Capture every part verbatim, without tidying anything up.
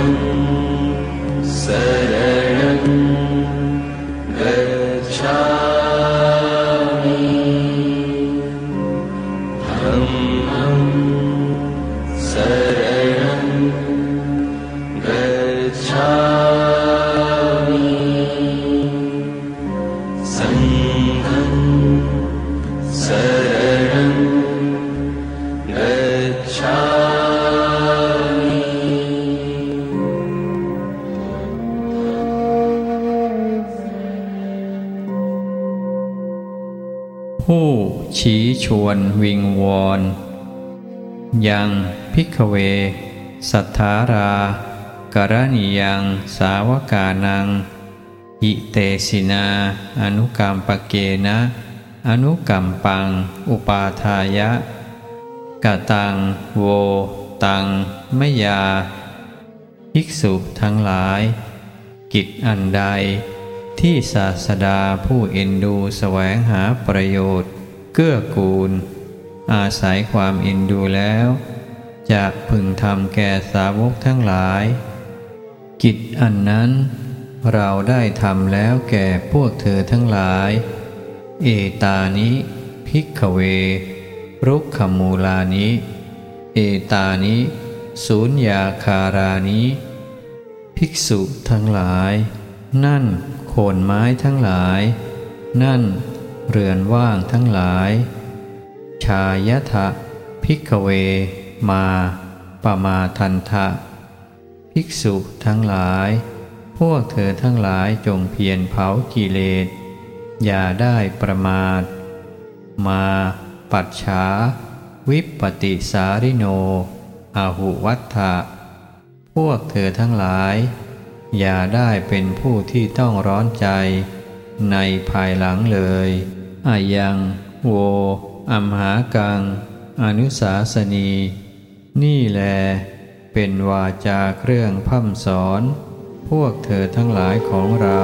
ผู้ชี้ชวนวิงวอนยังภิกขเวสัทธารา กรณียังสาวกานังอิเตสินาอนุกัมปเกนะอนุกัมปังอุปาทายะกตังโวตังมยาภิกษุทั้งหลายกิจอันใดที่ศาสดาผู้เอ็นดูแสวงหาประโยชน์เกื้อกูลอาศัยความเอ็นดูแล้วจะพึงทำแก่สาวกทั้งหลายกิจอันนั้นเราได้ทำแล้วแก่พวกเธอทั้งหลายเอตานิภิกขเวรุกขมูลานิเอตานิสูญญาคารานิภิกษุทั้งหลายนั่นโคนไม้ทั้งหลายนั่นเรือนว่างทั้งหลายชายทะภิกขเวมาปมาทันทะภิกษุทั้งหลายพวกเธอทั้งหลายจงเพียรเผากิเลสอย่าได้ประมาทมาปัจฉาวิปปติสาริโนอาหุวัฏฐะพวกเธอทั้งหลายอย่าได้เป็นผู้ที่ต้องร้อนใจในภายหลังเลยอายังโวอัมหากังอนุสาสนีนี่แลเป็นวาจาเครื่องพร่ำสอนพวกเธอทั้งหลายของเรา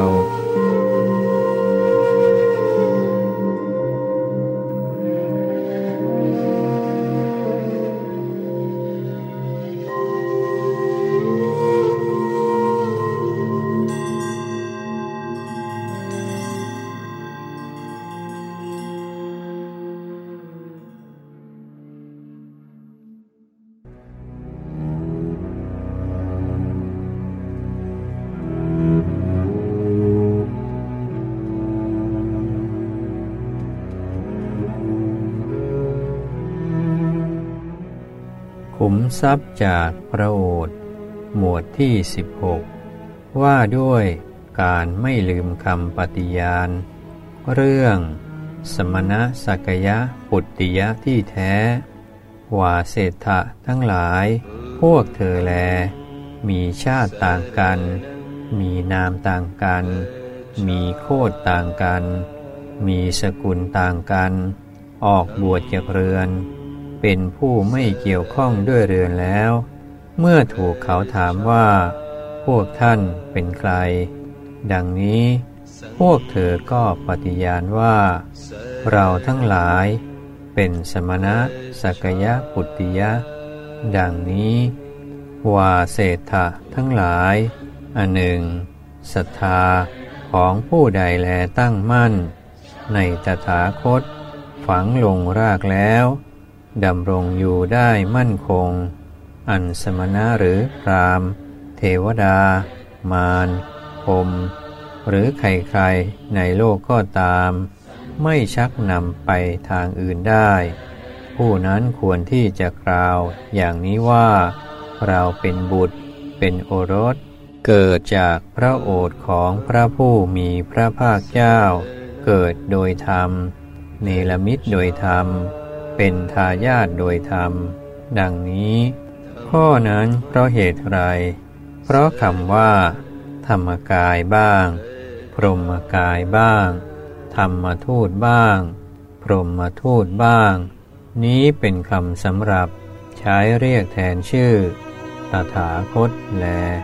ขุมทรัพย์จากพระโอษฐ์หมวดที่สิบหกว่าด้วยการไม่ลืมคำปฏิญาณเรื่องสมณสักยะปุตติยะที่แท้ว่าเศรษฐะทั้งหลายพวกเธอแลมีชาติต่างกันมีนามต่างกันมีโคตรต่างกันมีสกุลต่างกันออกบวชจากเรือนเป็นผู้ไม่เกี่ยวข้องด้วยเรือนแล้วเมื่อถูกเขาถามว่าพวกท่านเป็นใครดังนี้พวกเธอก็ปฏิญาณว่าเราทั้งหลายเป็นสมณะสักยะปุตติยะดังนี้ว่าเศรษฐะทั้งหลายอันหนึ่งศรัทธาของผู้ใดแลตั้งมั่นในตถาคตฝังลงรากแล้วดำรงอยู่ได้มั่นคงอันสมณะหรือพราหมณ์เทวดามารพรหมหรือใครๆในโลกก็ตามไม่ชักนำไปทางอื่นได้ผู้นั้นควรที่จะกล่าวอย่างนี้ว่าเราเป็นบุตรเป็นโอรสเกิดจากพระโอษฐ์ของพระผู้มีพระภาคเจ้าเกิดโดยธรรมเนรมิตโดยธรรมเป็นทายาทโดยธรรมดังนี้ข้อนั้นเพราะเหตุไรเพราะคำว่าธรรมกายบ้างพรหมกายบ้างธรรมทูตบ้างพรหมทูตบ้างนี้เป็นคำสำหรับใช้เรียกแทนชื่อตถาคตแล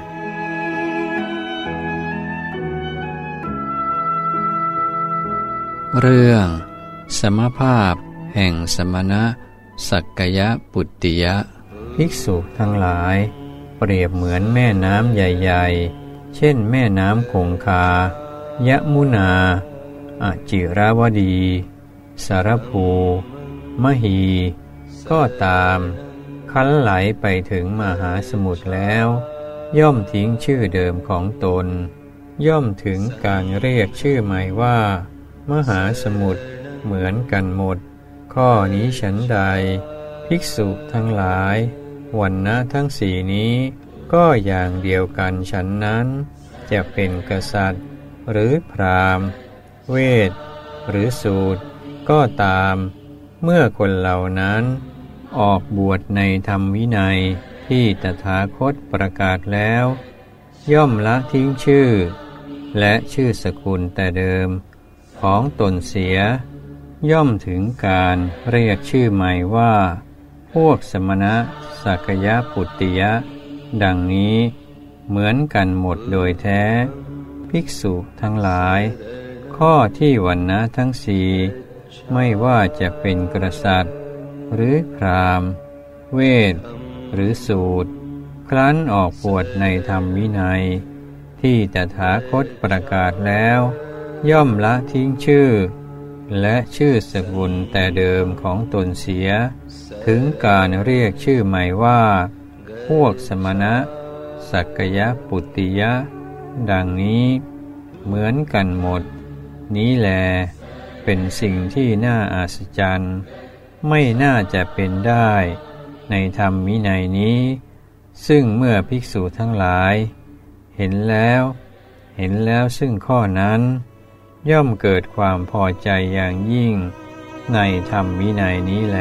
เรื่องสมภาพแห่งสมณะสักยะปุตติยะภิกษุทั้งหลายปเปรียบเหมือนแม่น้ำใหญ่ๆเช่นแม่น้ำคงคายมุนาอจิราวดีสารภูมหีก็ตามคันไหลไปถึงมหาสมุทรแล้วย่อมทิ้งชื่อเดิมของตนย่อมถึงการเรียกชื่อใหม่ว่ามหาสมุทรเหมือนกันหมดข้อนี้ฉันใดภิกษุทั้งหลายวรรณะทั้งสี่นี้ก็อย่างเดียวกันฉันนั้นจะเป็นกษัตริย์หรือพราหมณ์เวทหรือสูตรก็ตามเมื่อคนเหล่านั้นออกบวชในธรรมวินัยที่ตถาคตประกาศแล้วย่อมละทิ้งชื่อและชื่อสกุลแต่เดิมของตนเสียย่อมถึงการเรียกชื่อใหม่ว่าพวกสมณะสักยปุตติยะดังนี้เหมือนกันหมดโดยแท้ภิกษุทั้งหลายข้อที่วรรณะทั้งสี่ไม่ว่าจะเป็นกษัตริย์หรือพราหมณ์เวทหรือสูตรครั้นออกบวชในธรรมวินัยที่ตถาคตประกาศแล้วย่อมละทิ้งชื่อและชื่อสกุลแต่เดิมของตนเสียถึงการเรียกชื่อใหม่ว่าพวกสมณะสักยปุตติยะดังนี้เหมือนกันหมดนี้แลเป็นสิ่งที่น่าอัศจรรย์ไม่น่าจะเป็นได้ในธรรมวินัยนี้ซึ่งเมื่อภิกษุทั้งหลายเห็นแล้วเห็นแล้วซึ่งข้อนั้นย่อมเกิดความพอใจอย่างยิ่งในธรรมวินัยนี้แล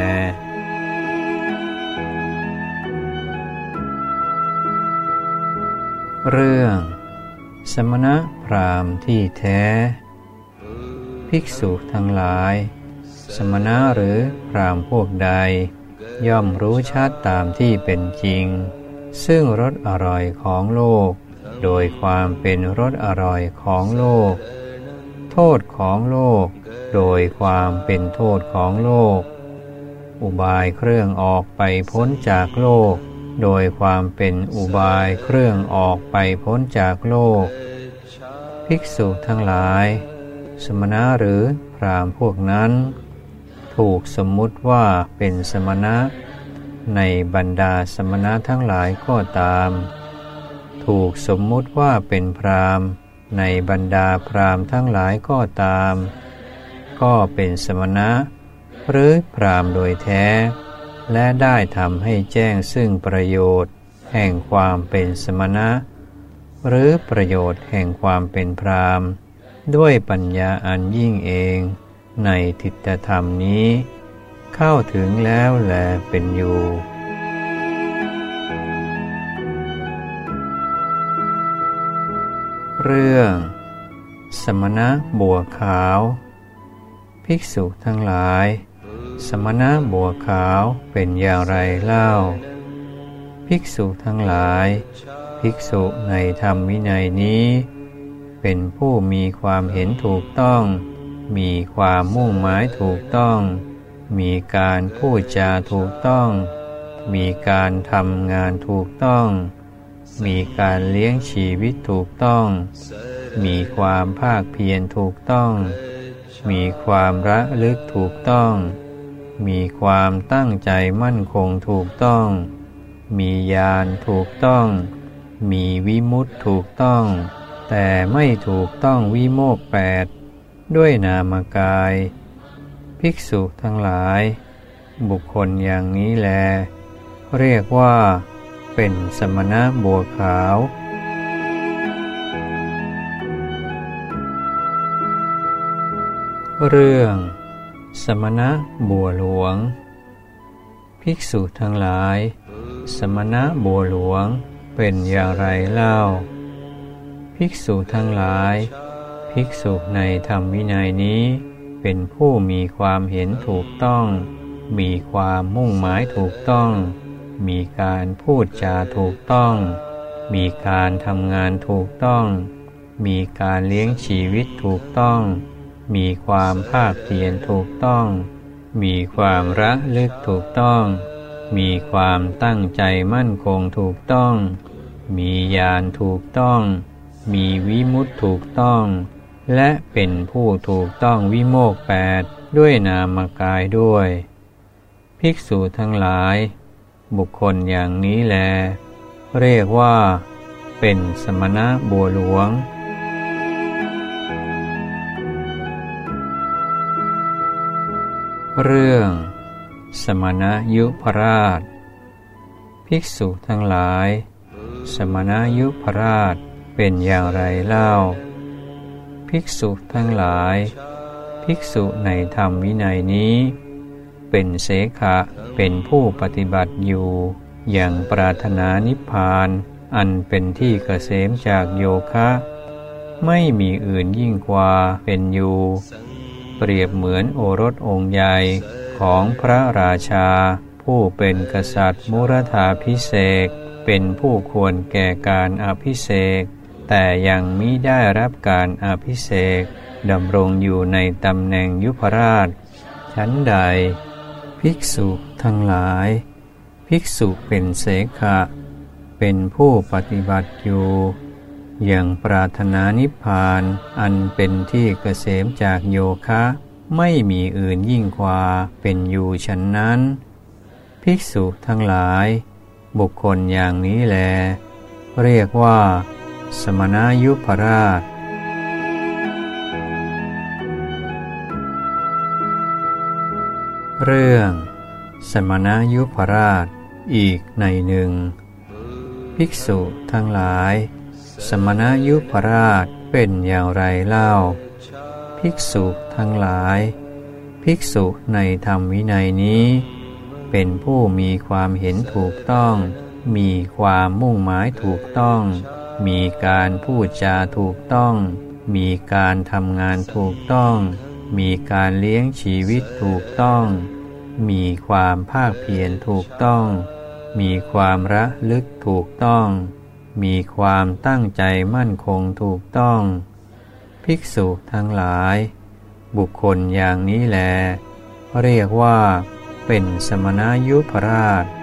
เรื่องสมณพราหมณ์ที่แท้ภิกษุทั้งหลายสมณะหรือพราหมณ์พวกใดย่อมรู้ชัดตามที่เป็นจริงซึ่งรสอร่อยของโลกโดยความเป็นรสอร่อยของโลกโทษของโลกโดยความเป็นโทษของโลกอุบายเครื่องออกไปพ้นจากโลกโดยความเป็นอุบายเครื่องออกไปพ้นจากโลกภิกษุทั้งหลายสมณะหรือพราหมณ์พวกนั้นถูกสมมุติว่าเป็นสมณะในบรรดาสมณะทั้งหลายก็ตามถูกสมมุติว่าเป็นพราหมณ์ในบรรดาพราหมณ์ทั้งหลายก็ตามก็เป็นสมณะหรือพราหมณ์โดยแท้และได้ทำให้แจ้งซึ่งประโยชน์แห่งความเป็นสมณะหรือประโยชน์แห่งความเป็นพราหมณ์ด้วยปัญญาอันยิ่งเองในทิฏฐธรรมนี้เข้าถึงแล้วแลเป็นอยู่เรื่องสมณะบัวขาวภิกษุทั้งหลายสมณะบัวขาวเป็นอย่างไรเล่าภิกษุทั้งหลายภิกษุในธรรมวินัยนี้เป็นผู้มีความเห็นถูกต้องมีความมุ่งหมายถูกต้องมีการพูดจาถูกต้องมีการทำงานถูกต้องมีการเลี้ยงชีวิตถูกต้องมีความภาคเพียรถูกต้องมีความระลึกถูกต้องมีความตั้งใจมั่นคงถูกต้องมีญาณถูกต้องมีวิมุตติถูกต้องแต่ไม่ถูกต้องวิโมกข์แปดด้วยนามกายภิกษุทั้งหลายบุคคลอย่างนี้แลเรียกว่าเป็นสมณะบัวขาวเรื่องสมณะบัวหลวงภิกษุทั้งหลายสมณะบัวหลวงเป็นอย่างไรเล่าภิกษุทั้งหลายภิกษุในธรรมวินัยนี้เป็นผู้มีความเห็นถูกต้องมีความมุ่งหมายถูกต้องมีการพูดจาถูกต้องมีการทำงานถูกต้องมีการเลี้ยงชีวิตถูกต้องมีความภาคเพียรถูกต้องมีความระลึกถูกต้องมีความตั้งใจมั่นคงถูกต้องมีญาณถูกต้องมีวิมุตติถูกต้องและเป็นผู้ถูกต้องวิโมกข์แปดด้วยนามกายด้วยภิกษุทั้งหลายบุคคลอย่างนี้แลเรียกว่าเป็นสมณะบัวหลวงเรื่องสมณยุพราชภิกษุทั้งหลายสมณยุพราชเป็นอย่างไรเล่าภิกษุทั้งหลายภิกษุในธรรมวินัยนี้เป็นเสขะเป็นผู้ปฏิบัติอยู่อย่างปรารถนานิพพานอันเป็นที่เกษมจากโยคะไม่มีอื่นยิ่งกว่าเป็นอยู่เปรียบเหมือนโอรสองค์ใหญ่ของพระราชาผู้เป็นกษัตริย์มุรธาภิเษกเป็นผู้ควรแก่การอภิเษกแต่ยังมิได้รับการอภิเษกดำรงอยู่ในตำแหน่งยุพราชชั้นใดภิกษุทั้งหลายภิกษุเป็นเสขะเป็นผู้ปฏิบัติอยู่อย่างปรารถนานิพพานอันเป็นที่เกษมจากโยคะไม่มีอื่นยิ่งกว่าเป็นอยู่ฉันนั้นภิกษุทั้งหลายบุคคลอย่างนี้แลเรียกว่าสมณยุพราชเรื่องสมณยุพราชอีกในหนึ่งภิกษุทั้งหลายสมณยุพราชเป็นอย่างไรเล่าภิกษุทั้งหลายภิกษุในธรรมวินัยนี้เป็นผู้มีความเห็นถูกต้องมีความมุ่งหมายถูกต้องมีการพูดจาถูกต้องมีการทำงานถูกต้องมีการเลี้ยงชีวิตถูกต้องมีความภาคเพียรถูกต้องมีความระลึกถูกต้องมีความตั้งใจมั่นคงถูกต้องภิกษุทั้งหลายบุคคลอย่างนี้แลเรียกว่าเป็นสมณยุพราช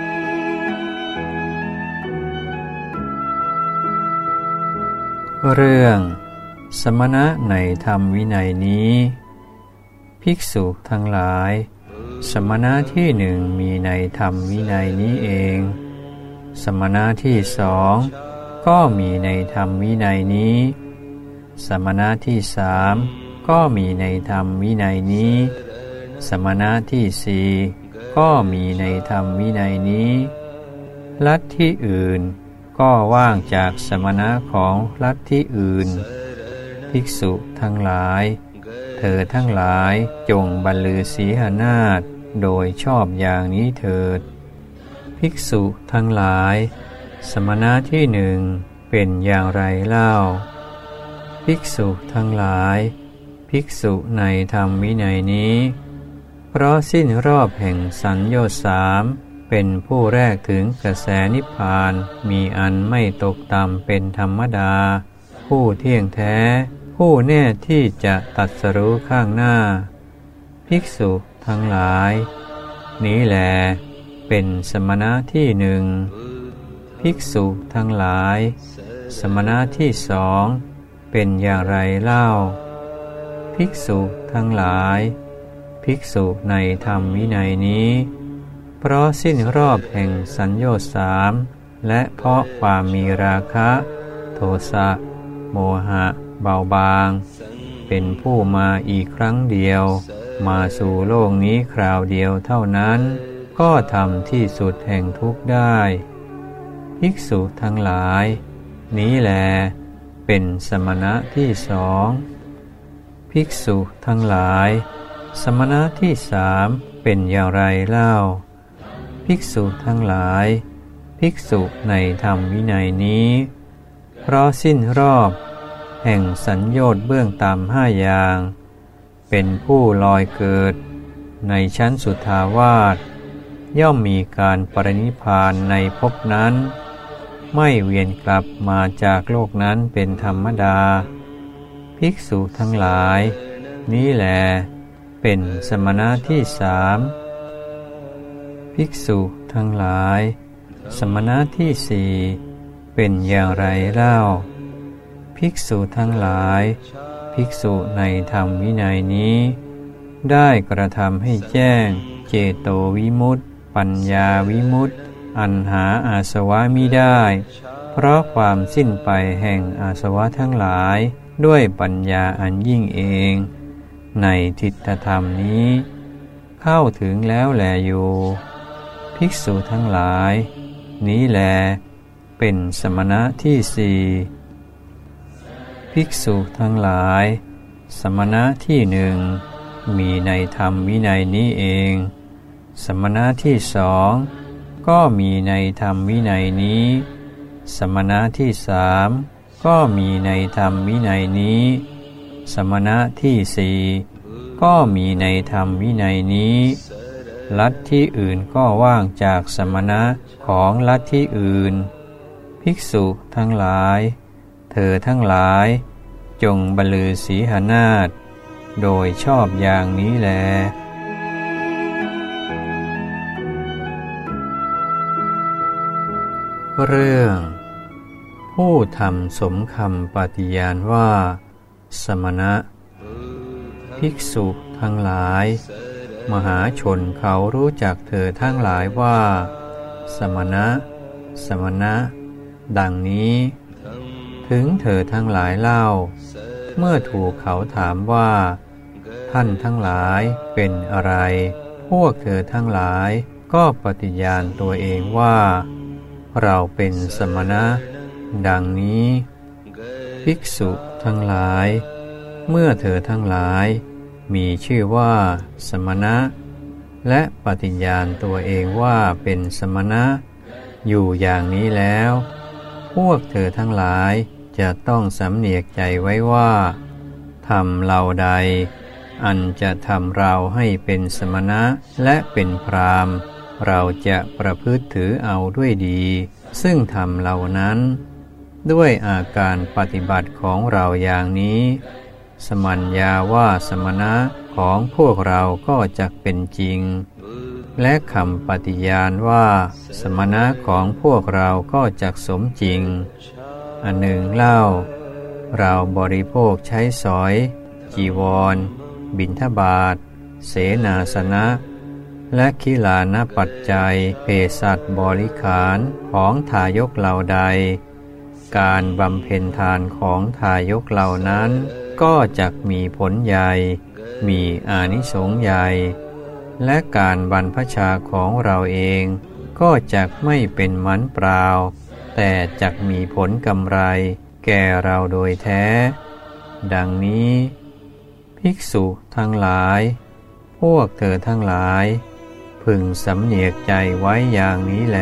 เรื่องสมณะในธรรมวินัยนี้ภิกษุทั้งหลายสมณะที่หนึ่งมีในธรรมวินัยนี้เองสมณะที่สองก็มีในธรรมวินัยนี้สมณะที่สามก็มีในธรรมวินัยนี้สมณะที่สี่ก็มีในธรรมวินัยนี้ลัทธิอื่นก็ว่างจากสมณะของลัทธิอื่นภิกษุทั้งหลายเธอทั้งหลายจงบรรลือสีหนาฏโดยชอบอย่างนี้เถิดภิกษุทั้งหลายสมณะที่หนึ่งเป็นอย่างไรเล่าภิกษุทั้งหลายภิกษุในธรรมวินัยนี้เพราะสิ้นรอบแห่งสัญโยชน์สามเป็นผู้แรกถึงกระแสนิพพานมีอันไม่ตกต่ำเป็นธรรมดาผู้เที่ยงแท้ผู้แน่ที่จะตรัสรู้ข้างหน้าภิกษุทั้งหลายนี้แลเป็นสมณะที่หนึ่งภิกษุทั้งหลายสมณะที่สองเป็นอย่างไรเล่าภิกษุทั้งหลายภิกษุในธรรมวินัยนี้เพราะสิ้นรอบแห่งสัญโยชน์สามและเพราะความมีราคะโทสะโมหะเบาบางเป็นผู้มาอีกครั้งเดียวมาสู่โลกนี้คราวเดียวเท่านั้นก็ทำที่สุดแห่งทุกข์ได้ภิกษุทั้งหลายนี้แลเป็นสมณะที่สองภิกษุทั้งหลายสมณะที่สามเป็นอย่างไรเล่าภิกษุทั้งหลายภิกษุในธรรมวินัยนี้เพราะสิ้นรอบแห่งสัญโยชน์เบื้องต่ำห้าอย่างเป็นผู้ลอยเกิดในชั้นสุทธาวาสย่อมมีการปรินิพพานในภพนั้นไม่เวียนกลับมาจากโลกนั้นเป็นธรรมดาภิกษุทั้งหลายนี้แลเป็นสมณะที่สามภิกษุทั้งหลายสมณะที่สี่เป็นอย่างไรเล่าภิกษุทั้งหลายภิกษุในธรรมวินัยนี้ได้กระทำให้แจ้งเจโตวิมุตติปัญญาวิมุตติอันหาอาสวะมิได้เพราะความสิ้นไปแห่งอาสวะทั้งหลายด้วยปัญญาอันยิ่งเองในทิฏฐธรรมนี้เข้าถึงแล้วแลอยู่ภิกษุทั้งหลายนี้แลเป็นสมณะที่สี่ภิกษุทั้งหลายสมณะที่หนึ่งมีในธรรมวินัยนี้เองสมณะที่สองก็มีในธรรมวินัยนี้สมณะที่สามก็มีในธรรมวินัยนี้สมณะที่สี่ก็มีในธรรมวินัยนี้ลัทธิอื่นก็ว่างจากสมณะของลัทธิอื่นภิกษุทั้งหลายเธอทั้งหลายจงบรรลือสีหนาฏโดยชอบอย่างนี้แลเรื่องผู้ทำสมคำปฏิญาณว่าสมณะภิกษุทั้งหลายมหาชนเขารู้จักเธอทั้งหลายว่าสมณะสมณะดังนี้ถึงเธอทั้งหลายเล่าเมื่อถูกเขาถามว่าท่านทั้งหลายเป็นอะไรพวกเธอทั้งหลายก็ปฏิญาณตัวเองว่าเราเป็นสมณะดังนี้ภิกษุทั้งหลายเมื่อเธอทั้งหลายมีชื่อว่าสมณะและปฏิญาณตัวเองว่าเป็นสมณะอยู่อย่างนี้แล้วพวกเธอทั้งหลายจะต้องสำเนียกใจไว้ว่าธรรมเหล่าใดอันจะทำเราให้เป็นสมณะและเป็นพราหมณ์เราจะประพฤติถือเอาด้วยดีซึ่งธรรมเหล่านั้นด้วยอาการปฏิบัติของเราอย่างนี้สมัญญาว่าสมณะของพวกเราก็จักเป็นจริงและคำปฏิญาณว่าสมณะของพวกเราก็จักสมจริงอันหนึ่งเล่าเราบริโภคใช้สอยจีวรบิณฑบาตเสนาสนะและขิลานปัจจัยเภสัชบริขารของทายกเหล่าใดการบำเพ็ญทานของทายกเหล่านั้นก็จักมีผลใหญ่มีอานิสงส์ใหญ่และการบรรพชาของเราเองก็จักไม่เป็นหมันเปล่าแต่จักมีผลกำไรแก่เราโดยแท้ดังนี้ภิกษุทั้งหลายพวกเธอทั้งหลายพึงสำเนียกใจไว้อย่างนี้แล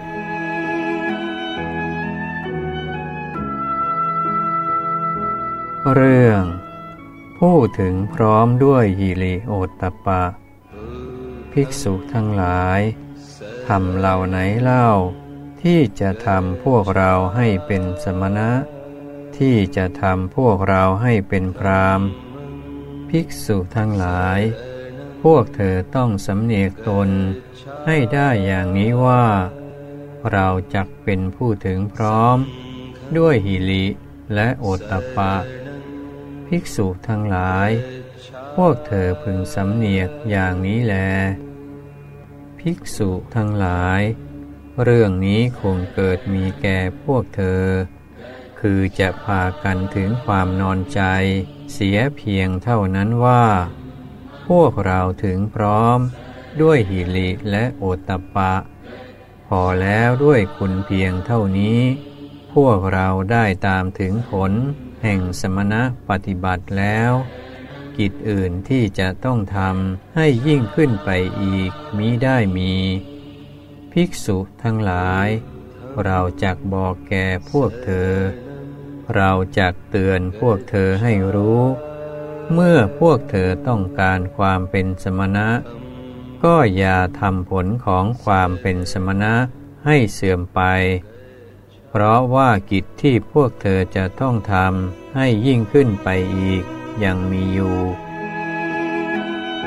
เรื่องผู้ถึงพร้อมด้วยหิริโอตตัปปะภิกษุทั้งหลายทำเหล่าไหนเล่าที่จะทำพวกเราให้เป็นสมณะที่จะทำพวกเราให้เป็นพราหมณ์ภิกษุทั้งหลายพวกเธอต้องสำเนียกตนให้ได้อย่างนี้ว่าเราจักเป็นผู้ถึงพร้อมด้วยหิริและโอตตัปปะภิกษุทั้งหลายพวกเธอพึงสำเนียกอย่างนี้แลภิกษุทั้งหลายเรื่องนี้คงเกิดมีแก่พวกเธอคือจะพากันถึงความนอนใจเสียเพียงเท่านั้นว่าพวกเราถึงพร้อมด้วยหิริและโอตตัปปะพอแล้วด้วยคุณเพียงเท่านี้พวกเราได้ตามถึงผลแห่งสมณปฏิบัติแล้วกิจอื่นที่จะต้องทำให้ยิ่งขึ้นไปอีกมิได้มีภิกษุทั้งหลายเราจักบอกแก่พวกเธอเราจักเตือนพวกเธอให้รู้เมื่อพวกเธอต้องการความเป็นสมณะก็อย่าทำผลของความเป็นสมณะให้เสื่อมไปเพราะว่ากิจที่พวกเธอจะต้องทำให้ยิ่งขึ้นไปอีกยังมีอยู่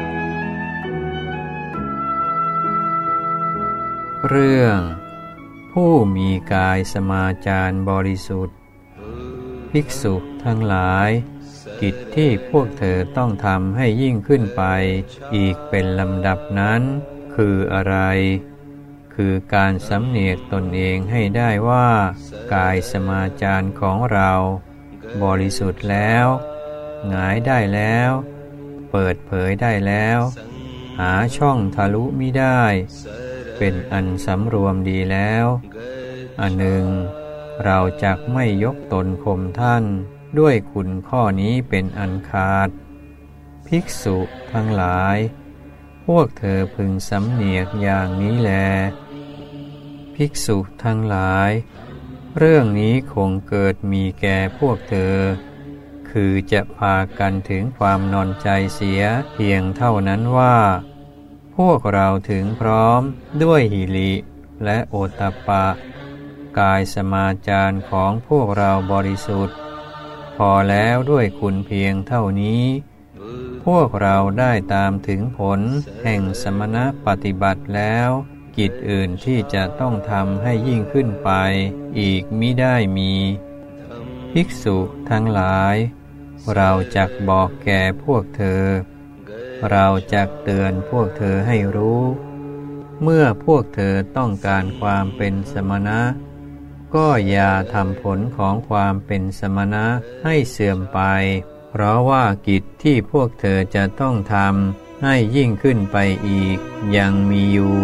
เรื่องผผู้มีกายสมาจารบริสุทธิ์ภิกษุทั้งหลายกิจที่พวกเธอต้องทำให้ยิ่งขึ้นไปอีกเป็นลำดับนั้นคืออะไรคือการสำเนียกตนเองให้ได้ว่ากายสมาจารของเราบริสุทธิ์แล้วหงายได้แล้วเปิดเผยได้แล้วหาช่องทะลุมิได้เป็นอันสำรวมดีแล้วอันหนึ่งเราจักไม่ยกตนข่มท่านด้วยคุณข้อนี้เป็นอันขาดภิกษุทั้งหลายพวกเธอพึงสำเนียกอย่างนี้แลภิกษุทั้งหลายเรื่องนี้คงเกิดมีแก่พวกเธอคือจะพากันถึงความนอนใจเสียเพียงเท่านั้นว่าพวกเราถึงพร้อมด้วยหิริและโอตตัปปะกายสมาจารของพวกเราบริสุทธิ์พอแล้วด้วยคุณเพียงเท่านี้พวกเราได้ตามถึงผลแห่งสมณปฏิบัติแล้วกิจอื่นที่จะต้องทำให้ยิ่งขึ้นไปอีกมิได้มีภิกษุทั้งหลายเราจักบอกแก่พวกเธอเราจักเตือนพวกเธอให้รู้เมื่อพวกเธอต้องการความเป็นสมณะก็อย่าทำผลของความเป็นสมณะให้เสื่อมไปเพราะว่ากิจที่พวกเธอจะต้องทำให้ยิ่งขึ้นไปอีกยังมีอยู่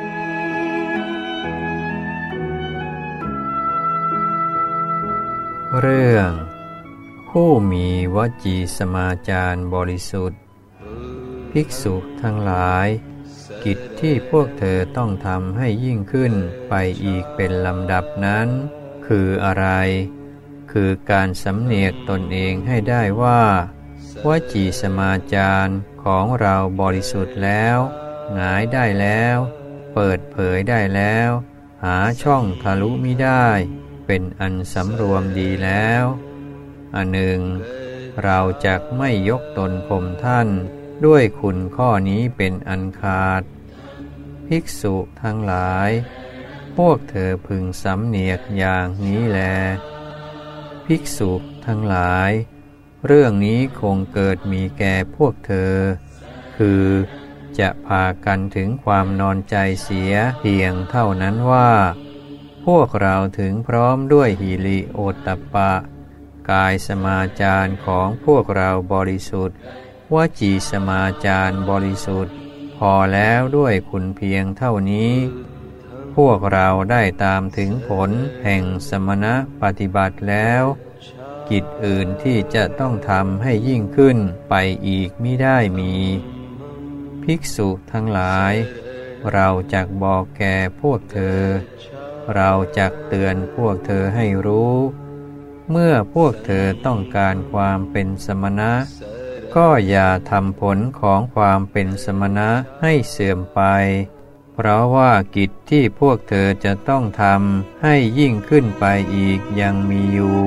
เรื่องผู้มีวจีสมาจารบริสุทธิ์ภิกษุทั้งหลายกิจที่พวกเธอต้องทำให้ยิ่งขึ้นไปอีกเป็นลำดับนั้นคืออะไรคือการสำเนียกตนเองให้ได้ว่าวจีสมาจารของเราบริสุทธิ์แล้วหงายได้แล้วเปิดเผยได้แล้วหาช่องทะลุมิได้เป็นอันสำรวมดีแล้วอันหนึ่งเราจักไม่ยกตนข่มท่านด้วยคุณข้อนี้เป็นอันขาดภิกษุทั้งหลายพวกเธอพึงสำเนียกอย่างนี้แลภิกษุทั้งหลายเรื่องนี้คงเกิดมีแก่พวกเธอคือจะพากันถึงความนอนใจเสียเพียงเท่านั้นว่าพวกเราถึงพร้อมด้วยหิริโอตตัปปะกายสมาจารของพวกเราบริสุทธิ์วจีสมาจารบริสุทธิ์พอแล้วด้วยคุณเพียงเท่านี้พวกเราได้ตามถึงผลแห่งสมณปฏิบัติแล้วกิจอื่นที่จะต้องทำให้ยิ่งขึ้นไปอีกมิได้มีภิกษุทั้งหลายเราจักบอกแก่พวกเธอเราจักเตือนพวกเธอให้รู้เมื่อพวกเธอต้องการความเป็นสมณะก็อย่าทำผลของความเป็นสมณะให้เสื่อมไปเพราะว่ากิจที่พวกเธอจะต้องทำให้ยิ่งขึ้นไปอีกยังมีอยู่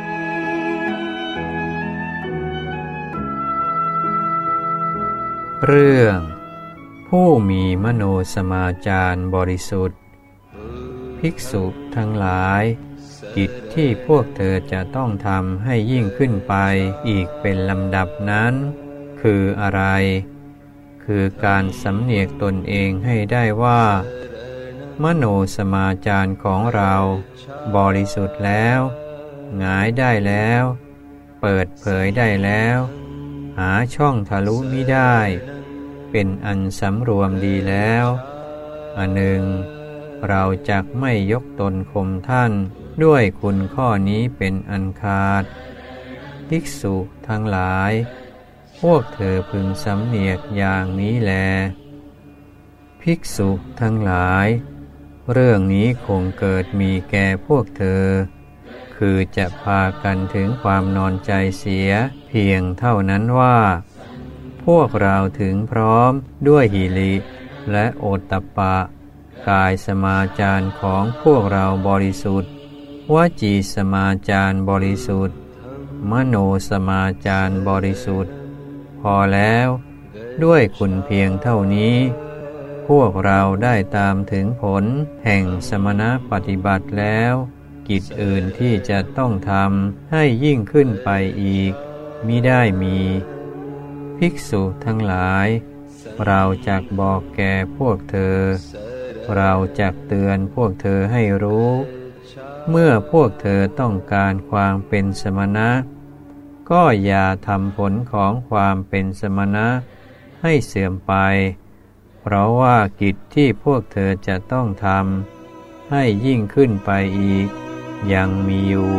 เรื่องผู้มีมโนสมาจารบริสุทธิ์ภิกษุทั้งหลายกิจที่พวกเธอจะต้องทำให้ยิ่งขึ้นไปอีกเป็นลำดับนั้นคืออะไรคือการสำเนียกตนเองให้ได้ว่ามโนสมาจารของเราบริสุทธิ์แล้วหงายได้แล้วเปิดเผยได้แล้วหาช่องทะลุมิได้เป็นอันสำรวมดีแล้วอันหนึ่งเราจักไม่ยกตนข่มท่านด้วยคุณข้อนี้เป็นอันขาดภิกษุทั้งหลายพวกเธอพึงสำเนียกอย่างนี้แลภิกษุทั้งหลายเรื่องนี้คงเกิดมีแก่พวกเธอคือจะพากันถึงความนอนใจเสียเพียงเท่านั้นว่าพวกเราถึงพร้อมด้วยหิริและโอตตัปปะกายสมาจารของพวกเราบริสุทธิ์วจีสมาจารบริสุทธิ์มโนสมาจารบริสุทธิ์พอแล้วด้วยคุณเพียงเท่านี้พวกเราได้ตามถึงผลแห่งสมณปฏิบัติแล้วกิจอื่นที่จะต้องทำให้ยิ่งขึ้นไปอีกมิได้มีภิกษุทั้งหลายเราจักบอกแก่พวกเธอเราจักเตือนพวกเธอให้รู้เมื่อพวกเธอต้องการความเป็นสมณะก็อย่าทำผลของความเป็นสมณะให้เสื่อมไปเพราะว่ากิจที่พวกเธอจะต้องทำให้ยิ่งขึ้นไปอีกยังมีอยู่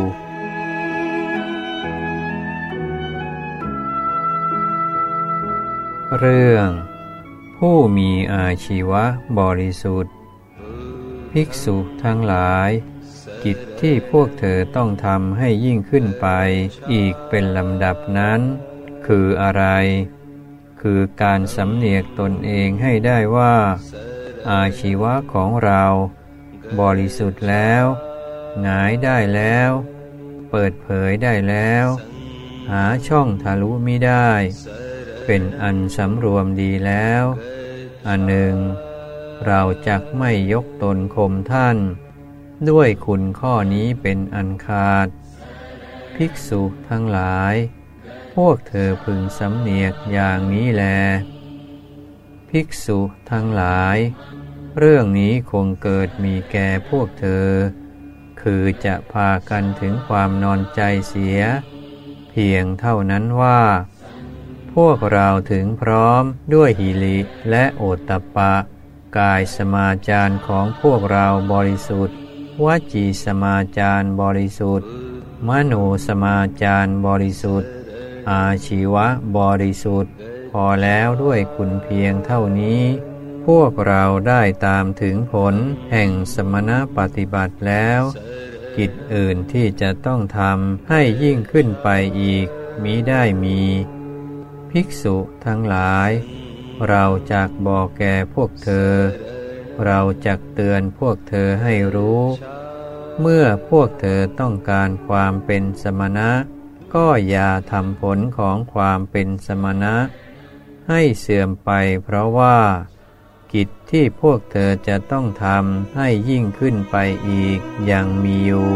เรื่องผู้มีอาชีวะบริสุทธิ์ภิกษุทั้งหลายกิจที่พวกเธอต้องทำให้ยิ่งขึ้นไปอีกเป็นลำดับนั้นคืออะไรคือการสำเนียกตนเองให้ได้ว่าอาชีวะของเราบริสุทธิ์แล้วหงายได้แล้วเปิดเผยได้แล้วหาช่องทะลุมิได้เป็นอันสำรวมดีแล้วอันหนึ่งเราจักไม่ยกตนข่มท่านด้วยคุณข้อนี้เป็นอันขาดภิกษุทั้งหลายพวกเธอพึงสำเนียกอย่างนี้แลภิกษุทั้งหลายเรื่องนี้คงเกิดมีแก่พวกเธอคือจะพากันถึงความนอนใจเสียเพียงเท่านั้นว่าพวกเราถึงพร้อมด้วยหิริและโอตตัปปะกายสมาจารของพวกเราบริสุทธิ์วจีสมาจารบริสุทธิ์มโนสมาจารบริสุทธิ์อาชีวะบริสุทธิ์พอแล้วด้วยคุณเพียงเท่านี้พวกเราได้ตามถึงผลแห่งสมณปฏิบัติแล้วกิจอื่นที่จะต้องทำให้ยิ่งขึ้นไปอีกมิได้มีภิกษุทั้งหลายเราจักบอกแก่พวกเธอเราจักเตือนพวกเธอให้รู้เมื่อพวกเธอต้องการความเป็นสมณะก็อย่าทำผลของความเป็นสมณะให้เสื่อมไปเพราะว่ากิจที่พวกเธอจะต้องทำให้ยิ่งขึ้นไปอีกยังมีอยู่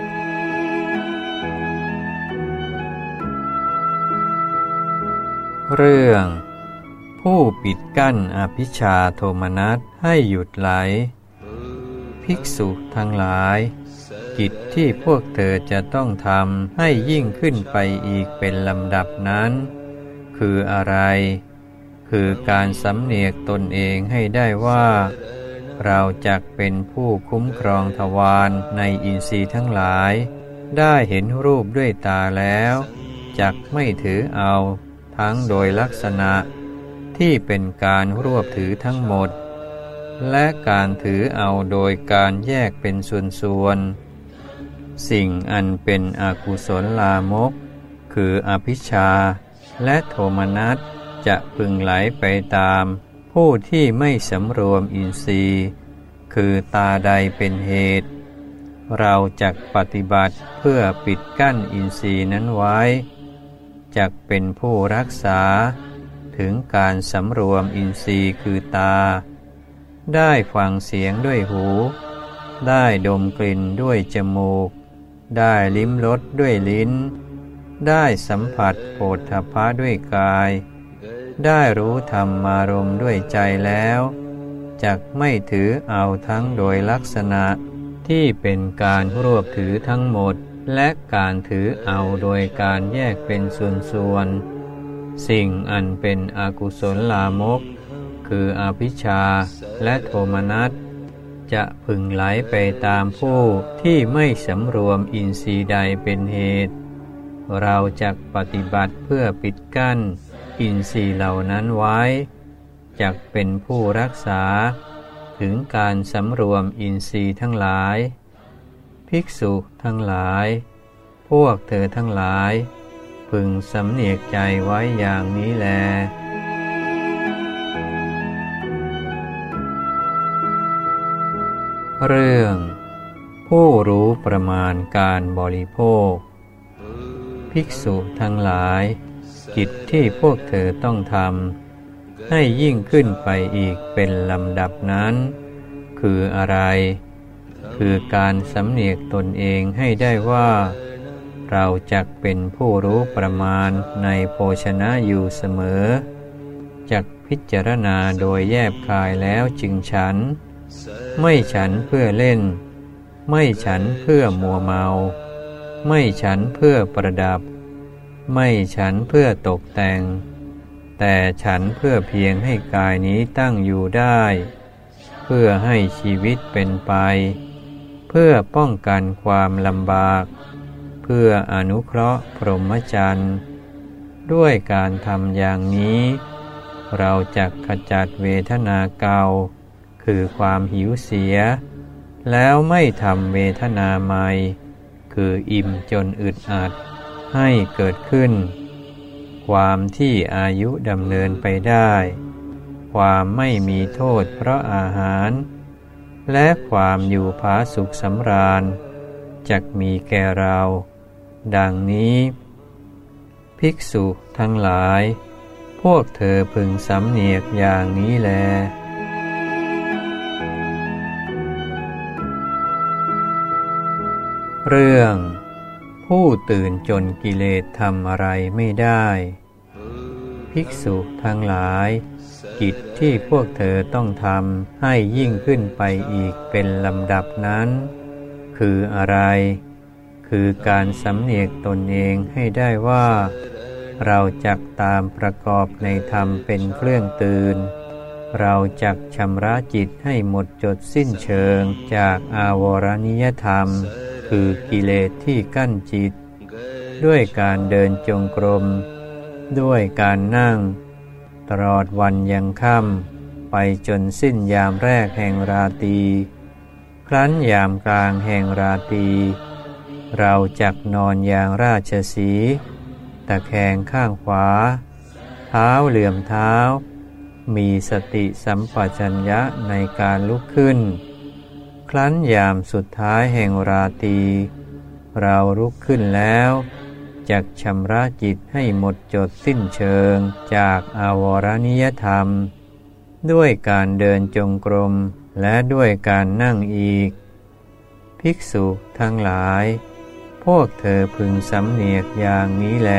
เรื่องผู้ปิดกั้นอภิชฌาโทมนัสให้หยุดไหลภิกษุทั้งหลายกิจที่พวกเธอจะต้องทำให้ยิ่งขึ้นไปอีกเป็นลำดับนั้นคืออะไรคือการสำเนียกตนเองให้ได้ว่าเราจักเป็นผู้คุ้มครองทวารในอินทรีย์ทั้งหลายได้เห็นรูปด้วยตาแล้วจักไม่ถือเอาทั้งโดยลักษณะที่เป็นการรวบถือทั้งหมดและการถือเอาโดยการแยกเป็นส่วนๆสิ่งอันเป็นอกุศลลามกคืออภิชฌาและโทมนัสจะพึงไหลไปตามผู้ที่ไม่สำรวมอินทรีย์คือตาใดเป็นเหตุเราจักปฏิบัติเพื่อปิดกั้นอินทรีย์นั้นไว้จักเป็นผู้รักษาถึงการสำรวมอินทรีย์คือตาได้ฟังเสียงด้วยหูได้ดมกลิ่นด้วยจมูกได้ลิ้มรสด้วยลิ้นได้สัมผัสโผฏฐัพพะด้วยกายได้รู้ธรรมารมณ์ด้วยใจแล้วจักไม่ถือเอาทั้งโดยลักษณะที่เป็นการรวบถือทั้งหมดและการถือเอาโดยการแยกเป็นส่วนๆสิ่งอันเป็นอกุศลลามกคืออภิชฌาและโทมนัสจะพึงไหลไปตามผู้ที่ไม่สำรวมอินทรีย์ใดเป็นเหตุเราจักปฏิบัติเพื่อปิดกั้นอินทรีย์เหล่านั้นไว้จักเป็นผู้รักษาถึงการสำรวมอินทรีย์ทั้งหลายภิกษุทั้งหลายพวกเธอทั้งหลายพึงสำเนียกใจไว้อย่างนี้แลเรื่องผู้รู้ประมาณการบริโภคภิกษุทั้งหลายกิจที่พวกเธอต้องทให้ยิ่งขึ้นไปอีกเป็นลำดับนั้นคืออะไรคือการสำเนียกตนเองให้ได้ว่าเราจักเป็นผู้รู้ประมาณในโภชนะอยู่เสมอจักพิจารณาโดยแยบคายแล้วจึงฉันไม่ฉันเพื่อเล่นไม่ฉันเพื่อมัวเมาไม่ฉันเพื่อประดับไม่ฉันเพื่อตกแต่งแต่ฉันเพื่อเพียงให้กายนี้ตั้งอยู่ได้เพื่อให้ชีวิตเป็นไปเพื่อป้องกันความลำบากเพื่ออนุเคราะห์พรหมจรรย์ด้วยการทำอย่างนี้เราจักขจัดเวทนาเก่าคือความหิวเสียแล้วไม่ทำเวทนาใหม่คืออิ่มจนอึดอัดให้เกิดขึ้นความที่อายุดำเนินไปได้ความไม่มีโทษเพราะอาหารและความอยู่ผาสุขสำราญจักมีแก่เราดังนี้ภิกษุทั้งหลายพวกเธอพึงสำเนียกอย่างนี้แลเรื่องผู้ตื่นจนกิเลสทำอะไรไม่ได้ภิกษุทั้งหลายกิจที่พวกเธอต้องทำให้ยิ่งขึ้นไปอีกเป็นลำดับนั้นคืออะไรคือการสำเนียกตนเองให้ได้ว่าเราจักตามประกอบในธรรมเป็นเครื่องตื่นเราจักชำระจิตให้หมดจดสิ้นเชิงจากอาวรณิยธรรมคือกิเลสที่กั้นจิตด้วยการเดินจงกรมด้วยการนั่งตลอดวันยังค่ำไปจนสิ้นยามแรกแห่งราตรีครั้นยามกลางแห่งราตรีเราจักนอนอย่างราชสีห์ตะแคงข้างขวาเท้าเหลื่อมเท้ามีสติสัมปชัญญะในการลุกขึ้นครั้นยามสุดท้ายแห่งราตรีเราลุกขึ้นแล้วจักชำระจิตให้หมดจดสิ้นเชิงจากอาวรณิยธรรมด้วยการเดินจงกรมและด้วยการนั่งอีกภิกษุทั้งหลายพวกเธอพึงสำเนียกอย่างนี้แล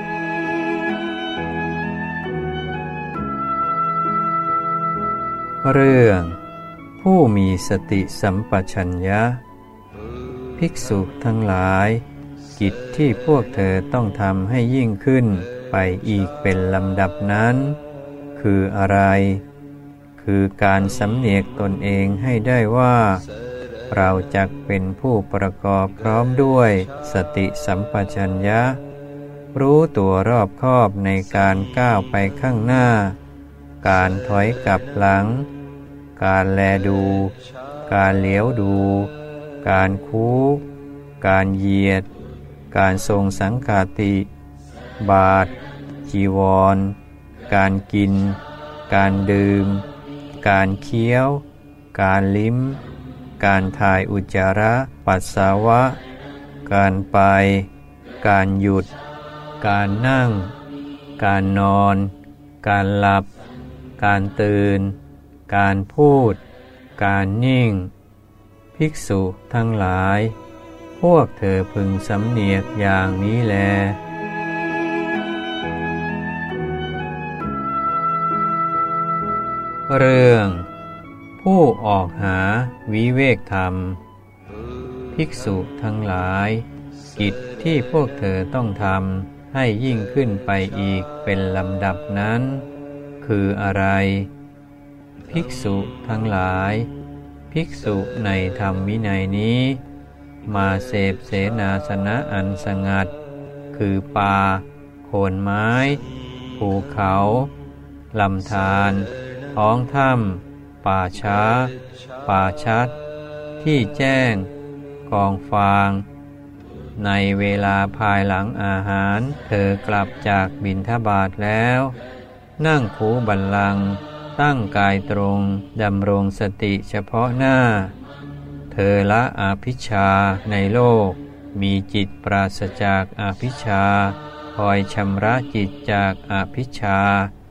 เรื่องผู้มีสติสัมปชัญญะภิกษุทั้งหลายกิจที่พวกเธอต้องทำให้ยิ่งขึ้นไปอีกเป็นลำดับนั้นคืออะไรคือการสำเนียกตนเองให้ได้ว่าเราจักเป็นผู้ประกอบพร้อมด้วยสติสัมปชัญญะรู้ตัวรอบคอบในการก้าวไปข้างหน้าการถอยกลับหลังการแลดูการเหลียวดูการคู้การเหยียดการทรงสังฆาติบาตรจีวรการกินการดื่มการเคี้ยวการลิ้มการถ่ายอุจจาระปัสสาวะการไปการหยุดการนั่งการนอนการหลับการตื่นการพูดการนิ่งภิกษุทั้งหลายพวกเธอพึงสำเนียกอย่างนี้แลเรื่องผู้ออกหาวิเวกธรรมภิกษุทั้งหลายกิจที่พวกเธอต้องทำให้ยิ่งขึ้นไปอีกเป็นลำดับนั้นคืออะไรภิกษุทั้งหลายภิกษุในธรรมวินัยนี้มาเสพเสนาสนะอันสงัดคือป่าโคนไม้ภูเขาลำธารท้องถ้ำป่าช้าป่าชัดที่แจ้งกองฟางในเวลาภายหลังอาหารเธอกลับจากบิณฑบาตแล้วนั่งคูบัลลังก์ตั้งกายตรงดำรงสติเฉพาะหน้าเธอละอภิชฌาในโลกมีจิตปราศจากอภิชฌาคอยชำระจิตจากอภิชฌา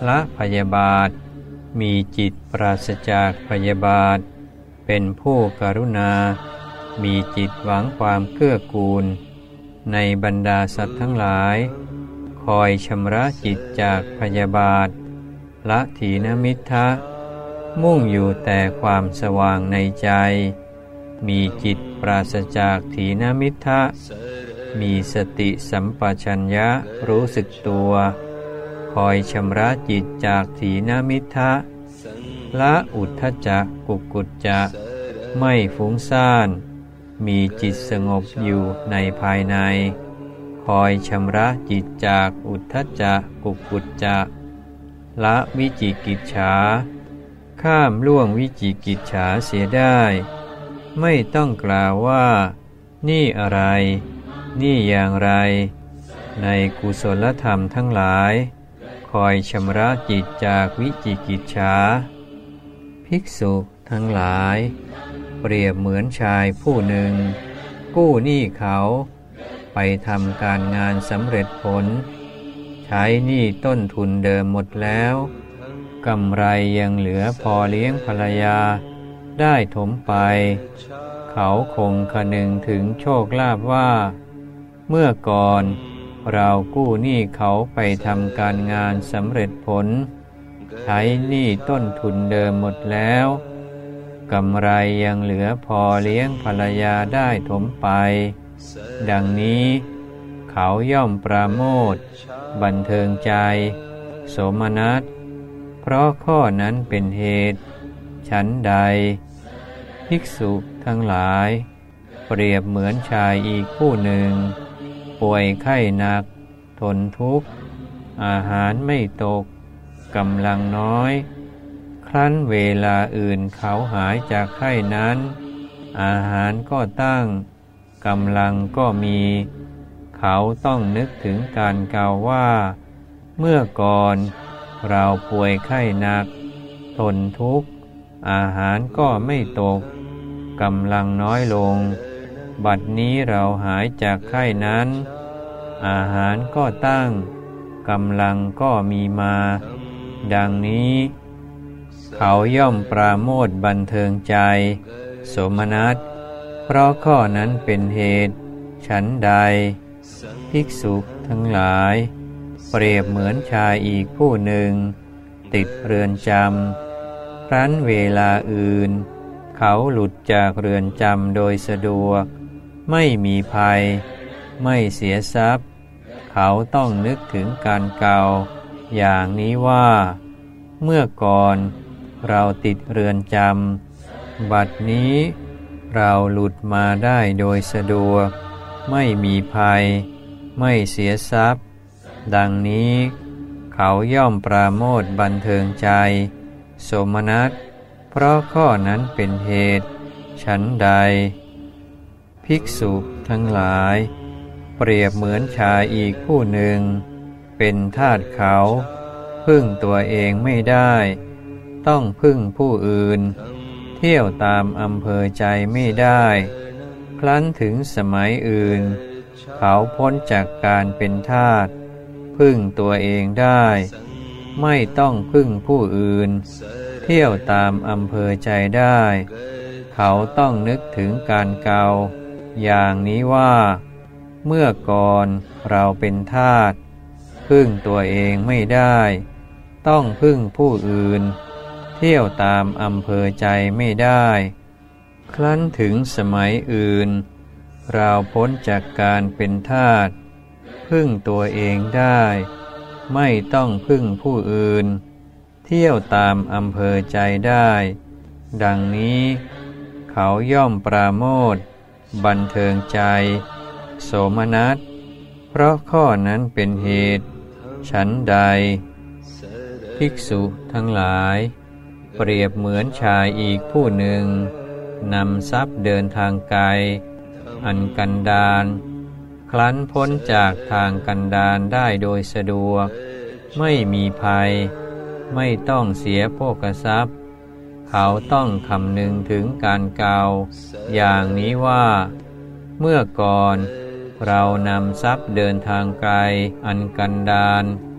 ละพยาบาทมีจิตปราศจากพยาบาทเป็นผู้กรุณามีจิตหวังความเกื้อกูลในบรรดาสัตว์ทั้งหลายคอยชำระจิตจากพยาบาทละถีนมิทธะมุ่งอยู่แต่ความสว่างในใจมีจิตปราศจากถีนมิทธะมีสติสัมปชัญญะรู้สึกตัวคอยชำระจิตจากถีนมิทธะละอุทธัจจะกุกกุจจะไม่ฟุ้งซ่านมีจิตสงบอยู่ในภายในคอยชำระจิตจากอุทธัจจะกุกกุจจะละวิจิกิจฉาข้ามล่วงวิจิกิจฉาเสียได้ไม่ต้องกล่าวว่านี่อะไรนี่อย่างไรในกุศลธรรมทั้งหลายคอยชำระจิตจากวิจิกิจฉาภิกษุทั้งหลายเปรียบเหมือนชายผู้หนึ่งกู้หนี้เขาไปทำการงานสำเร็จผลใช้หนี้ต้นทุนเดิมหมดแล้วกำไรยังเหลือพอเลี้ยงภรรยาได้ถมไปเขาคงคนึงถึงโชคลาภว่าเมื่อก่อนเรากู้หนี้เขาไปทำการงานสำเร็จผลใช้หนี้ต้นทุนเดิมหมดแล้วกำไรยังเหลือพอเลี้ยงภรรยาได้ถมไปดังนี้เขาย่อมปราโมทย์บันเทิงใจโสมนัสเพราะข้อนั้นเป็นเหตุฉันใดภิกษุทั้งหลายเปรียบเหมือนชายอีกผู้หนึ่งป่วยไข้หนักทนทุกข์อาหารไม่ตกกำลังน้อยครั้นเวลาอื่นเขาหายจากไข้นั้นอาหารก็ตั้งกำลังก็มีเขาต้องนึกถึงการกล่าวว่าเมื่อก่อนเราป่วยไข้หนักทนทุกข์อาหารก็ไม่ตกกำลังน้อยลงบัดนี้เราหายจากไข้นั้นอาหารก็ตั้งกำลังก็มีมาดังนี้เขาย่อมปราโมทย์บันเทิงใจโสมนัสเพราะข้อนั้นเป็นเหตุฉันใดภิกษุทั้งหลายเปรียบเหมือนชายอีกผู้หนึ่งติดเรือนจำครั้นเวลาอื่นเขาหลุดจากเรือนจำโดยสะดวกไม่มีภัยไม่เสียทรัพย์เขาต้องนึกถึงการเก่าอย่างนี้ว่าเมื่อก่อนเราติดเรือนจำบัดนี้เราหลุดมาได้โดยสะดวกไม่มีภัยไม่เสียทรัพย์ดังนี้เขาย่อมปราโมทย์บันเทิงใจโสมนัสเพราะข้อนั้นเป็นเหตุฉันใดภิกษุทั้งหลายเปรียบเหมือนชายอีกผู้หนึ่งเป็นทาสเขาพึ่งตัวเองไม่ได้ต้องพึ่งผู้อื่นเที่ยวตามอำเภอใจไม่ได้ครั้นถึงสมัยอื่นเขาพ้นจากการเป็นทาสพึ่งตัวเองได้ไม่ต้องพึ่งผู้อื่นเที่ยวตามอำเภอใจได้เขาต้องนึกถึงการเก่าอย่างนี้ว่าเมื่อก่อนเราเป็นทาสพึ่งตัวเองไม่ได้ต้องพึ่งผู้อื่นเที่ยวตามอำเภอใจไม่ได้ครั้นถึงสมัยอื่นเราพ้นจากการเป็นทาสพึ่งตัวเองได้ไม่ต้องพึ่งผู้อื่นเที่ยวตามอำเภอใจได้ดังนี้เขาย่อมปราโมทย์บันเทิงใจโสมนัสเพราะข้อนั้นเป็นเหตุฉันใดภิกษุทั้งหลายเปรียบเหมือนชายอีกผู้หนึ่งนำทรัพย์เดินทางไกลอันกันดารครั้นพ้นจากทางกันดารได้โดยสะดวกไม่มีภัยไม่ต้องเสียโภคทรัพย์เขาต้องคำนึงถึงการเก่าอย่างนี้ว่าเมื่อก่อนเรานำทรัพย์เดินทางไกลอันกันดาร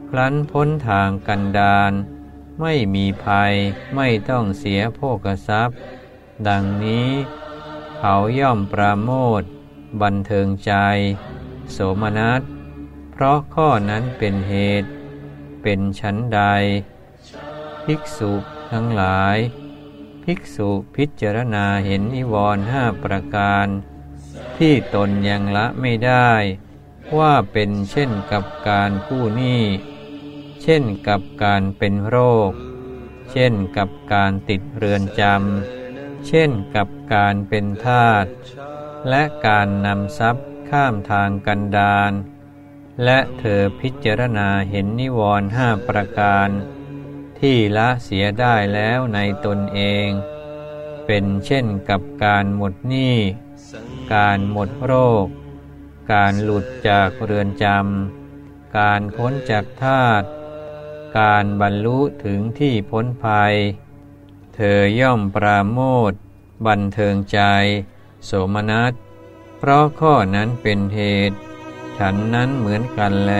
ครั้นพ้นทางกันดารไม่มีภัยไม่ต้องเสียโภคทรัพย์ดังนี้เขาย่อมปราโมทย์บันเทิงใจโสมนัสเพราะข้อนั้นเป็นเหตุเป็นชั้นใดภิกษุทั้งหลายภิกษุพิจารณาเห็นนิวรณ์ห้าประการที่ตนยังละไม่ได้ว่าเป็นเช่นกับการกู้หนี้เช่นกับการเป็นโรคเช่นกับการติดเรือนจำเช่นกับการเป็นทาสและการนำทรัพย์ข้ามทางกันดารและเธอพิจารณาเห็นนิวรณ์ห้าประการที่ละเสียได้แล้วในตนเองเป็นเช่นกับการหมดหนี้การหมดโรคการหลุดจากเรือนจำการพ้นจากทาสการบรรลุถึงที่พ้นภัยเธอย่อมปราโมทย์บันเทิงใจโสมนัสเพราะข้อนั้นเป็นเหตุฉันนั้นเหมือนกันแล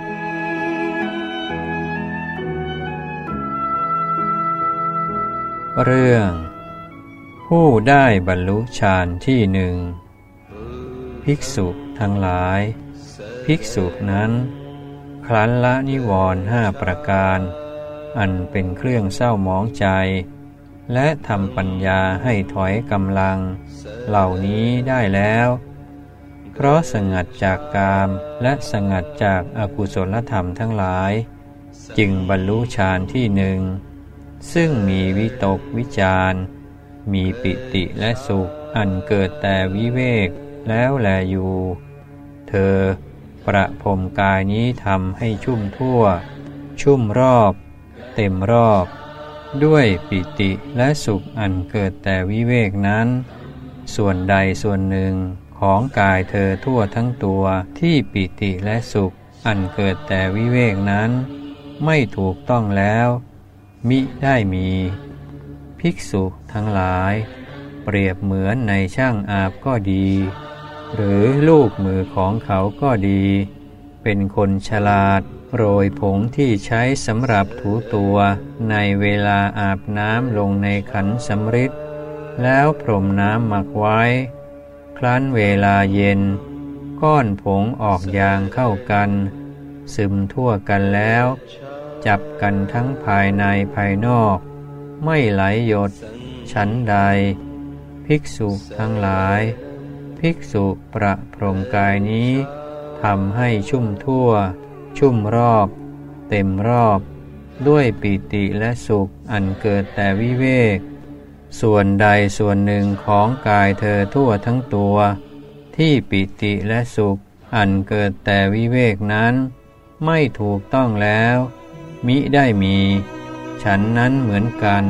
เรื่องผู้ได้บรรลุฌานที่หนึ่งภิกษุทั้งหลายภิกษุนั้นครั้นละนิวรณ์ห้าประการอันเป็นเครื่องเศร้าหมองใจและทำปัญญาให้ถอยกำลังเหล่านี้ได้แล้วเพราะสงัดจากกามและสงัดจากอกุศลธรรมทั้งหลายจึงบรรลุฌานที่หนึ่งซึ่งมีวิตกวิจารมีปิติและสุขอันเกิดแต่วิเวกแล้วแลอยู่เธอประพรมกายนี้ทำให้ชุ่มทั่วชุ่มรอบเต็มรอบด้วยปิติและสุขอันเกิดแต่วิเวกนั้นส่วนใดส่วนหนึ่งของกายเธอทั่วทั้งตัวที่ปิติและสุขอันเกิดแต่วิเวกนั้นไม่ถูกต้องแล้วมิได้มีภิกษุทั้งหลายเปรียบเหมือนในช่างอาบก็ดีหรือลูกมือของเขาก็ดีเป็นคนฉลาดโรยผงที่ใช้สำหรับถูตัวในเวลาอาบน้ำลงในขันสำริดแล้วพรมน้ำหมักไว้ครั้นเวลาเย็นก้อนผงออกยางเข้ากันซึมทั่วกันแล้วจับกันทั้งภายในภายนอกไม่ไหลหยดชั้นใดภิกษุทั้งหลายภิกษุประพรมกายนี้ทำให้ชุ่มทั่วชุ่มรอบเต็มรอบด้วยปิติและสุขอันเกิดแต่วิเวกส่วนใดส่วนหนึ่งของกายเธอทั่วทั้งตัวที่ปิติและสุขอันเกิดแต่วิเวกนั้นไม่ถูกต้องแล้วมิได้มีฉันนั้นเหมือนกัน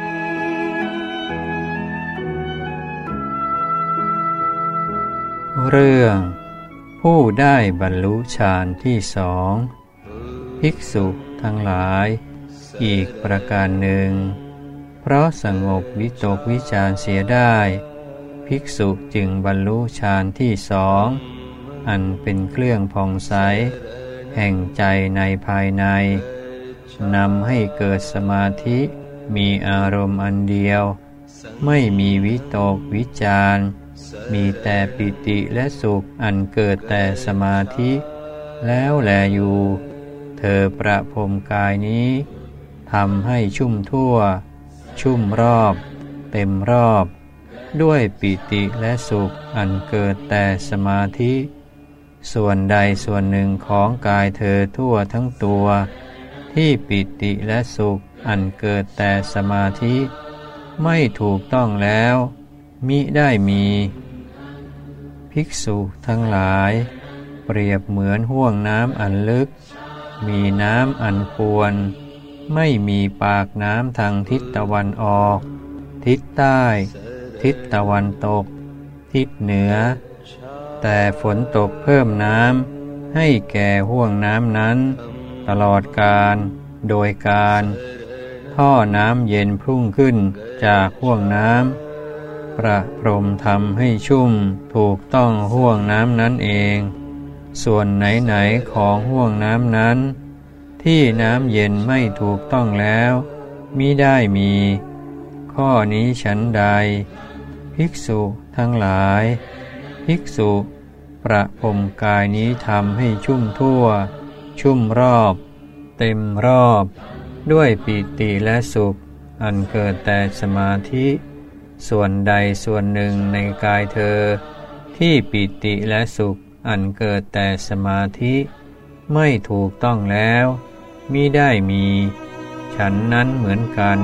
เรื่องผู้ได้บรรลุฌานที่สองภิกษุทั้งหลายอีกประการหนึ่งเพราะสงบวิตกวิจารเสียได้ภิกษุจึงบรรลุฌานที่สองอันเป็นเครื่องผ่องใสแห่งใจในภายในนำให้เกิดสมาธิมีอารมณ์อันเดียวไม่มีวิตกวิจารมีแต่ปิติและสุขอันเกิดแต่สมาธิแล้วแลอยู่เธอประพรมกายนี้ทำให้ชุ่มทั่วชุ่มรอบเต็มรอบด้วยปิติและสุขอันเกิดแต่สมาธิส่วนใดส่วนหนึ่งของกายเธอทั่วทั้งตัวที่ปิติและสุขอันเกิดแต่สมาธิไม่ถูกต้องแล้วมิได้มีภิกษุทั้งหลายเปรียบเหมือนห้วงน้ำอันลึกมีน้ำอันปวนไม่มีปากน้ำทางทิศตะวันออกทิศใต้ทิศตะวันตกทิศเหนือแต่ฝนตกเพิ่มน้ำให้แก่ห้วงน้ำนั้นตลอดกาลโดยการท่อน้ำเย็นพุ่งขึ้นจากห้วงน้ำประพรมทำให้ชุ่มถูกต้องห้วงน้ำนั้นเองส่วนไหนๆของห้วงน้ำนั้นที่น้ำเย็นไม่ถูกต้องแล้วมิได้มีข้อนี้ฉันใดภิกษุทั้งหลายภิกษุประพรมกายนี้ทำให้ชุ่มทั่วชุ่มรอบเต็มรอบด้วยปิติและสุขอันเกิดแต่สมาธิส่วนใดส่วนหนึ่งในกายเธอที่ปิติและสุขอันเกิดแต่สมาธิไม่ถูกต้องแล้วมิได้มีฉันนั้นเหมือนกัน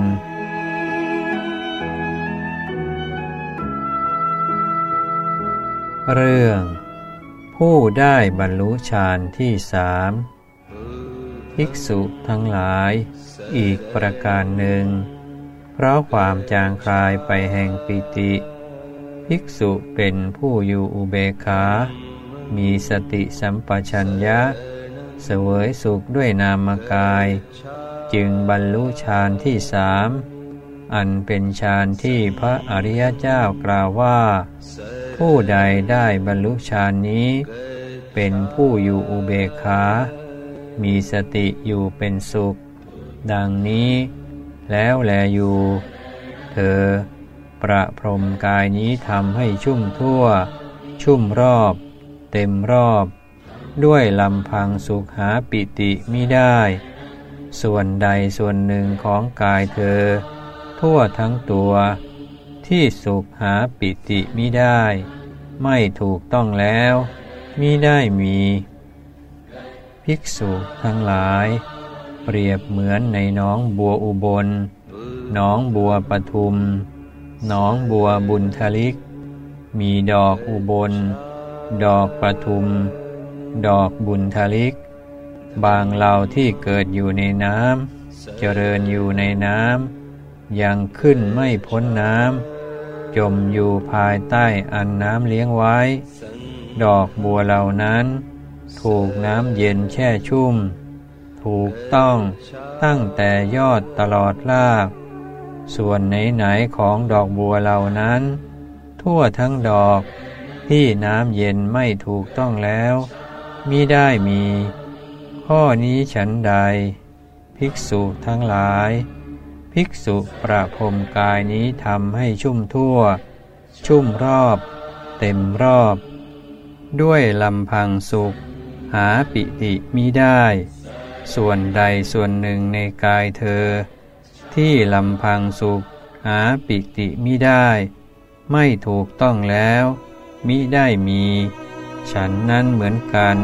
เรื่องผู้ได้บรรลุฌานที่สามภิกษุทั้งหลายอีกประการหนึ่งเพราะความจางคลายไปแห่งปิติภิกษุเป็นผู้อยู่อุเบกขามีสติสัมปชัญญะเสวยสุขด้วยนามกายจึงบรรลุฌานที่สามอันเป็นฌานที่พระอริยเจ้ากล่าวว่าผู้ใดได้บรรลุฌานนี้เป็นผู้อยู่อุเบกขามีสติอยู่เป็นสุขดังนี้แล้วแลอยู่เธอประพรมกายนี้ทำให้ชุ่มทั่วชุ่มรอบเต็มรอบด้วยลำพังสุขหาปิติมิได้ส่วนใดส่วนหนึ่งของกายเธอทั่วทั้งตัวที่สุขหาปิติมิได้ไม่ถูกต้องแล้วมิได้มีภิกษุทั้งหลายเปรียบเหมือนในหนองบัวอุบลหนองบัวปทุมหนองบัวบุญทลิกมีดอกอุบลดอกปทุมดอกบุญทลิกบางเหล่าที่เกิดอยู่ในน้ำเจริญอยู่ในน้ำยังขึ้นไม่พ้นน้ำจมอยู่ภายใต้อันน้ำเลี้ยงไว้ดอกบัวเหล่านั้นถูกน้ำเย็นแช่ชุ่มถูกต้องตั้งแต่ยอดตลอดรากส่วนไหนๆของดอกบัวเหล่านั้นทั่วทั้งดอกที่น้ำเย็นไม่ถูกต้องแล้วมิได้มีข้อนี้ฉันใดภิกษุทั้งหลายภิกษุประพรมกายนี้ทำให้ชุ่มทั่วชุ่มรอบเต็มรอบด้วยลำพังสุขหาปิติมิได้ส่วนใดส่วนหนึ่งในกายเธอที่ลำพังสุขหาปิติมิได้ไม่ถูกต้องแล้วมิได้มีฉันนั้นเหมือนกัน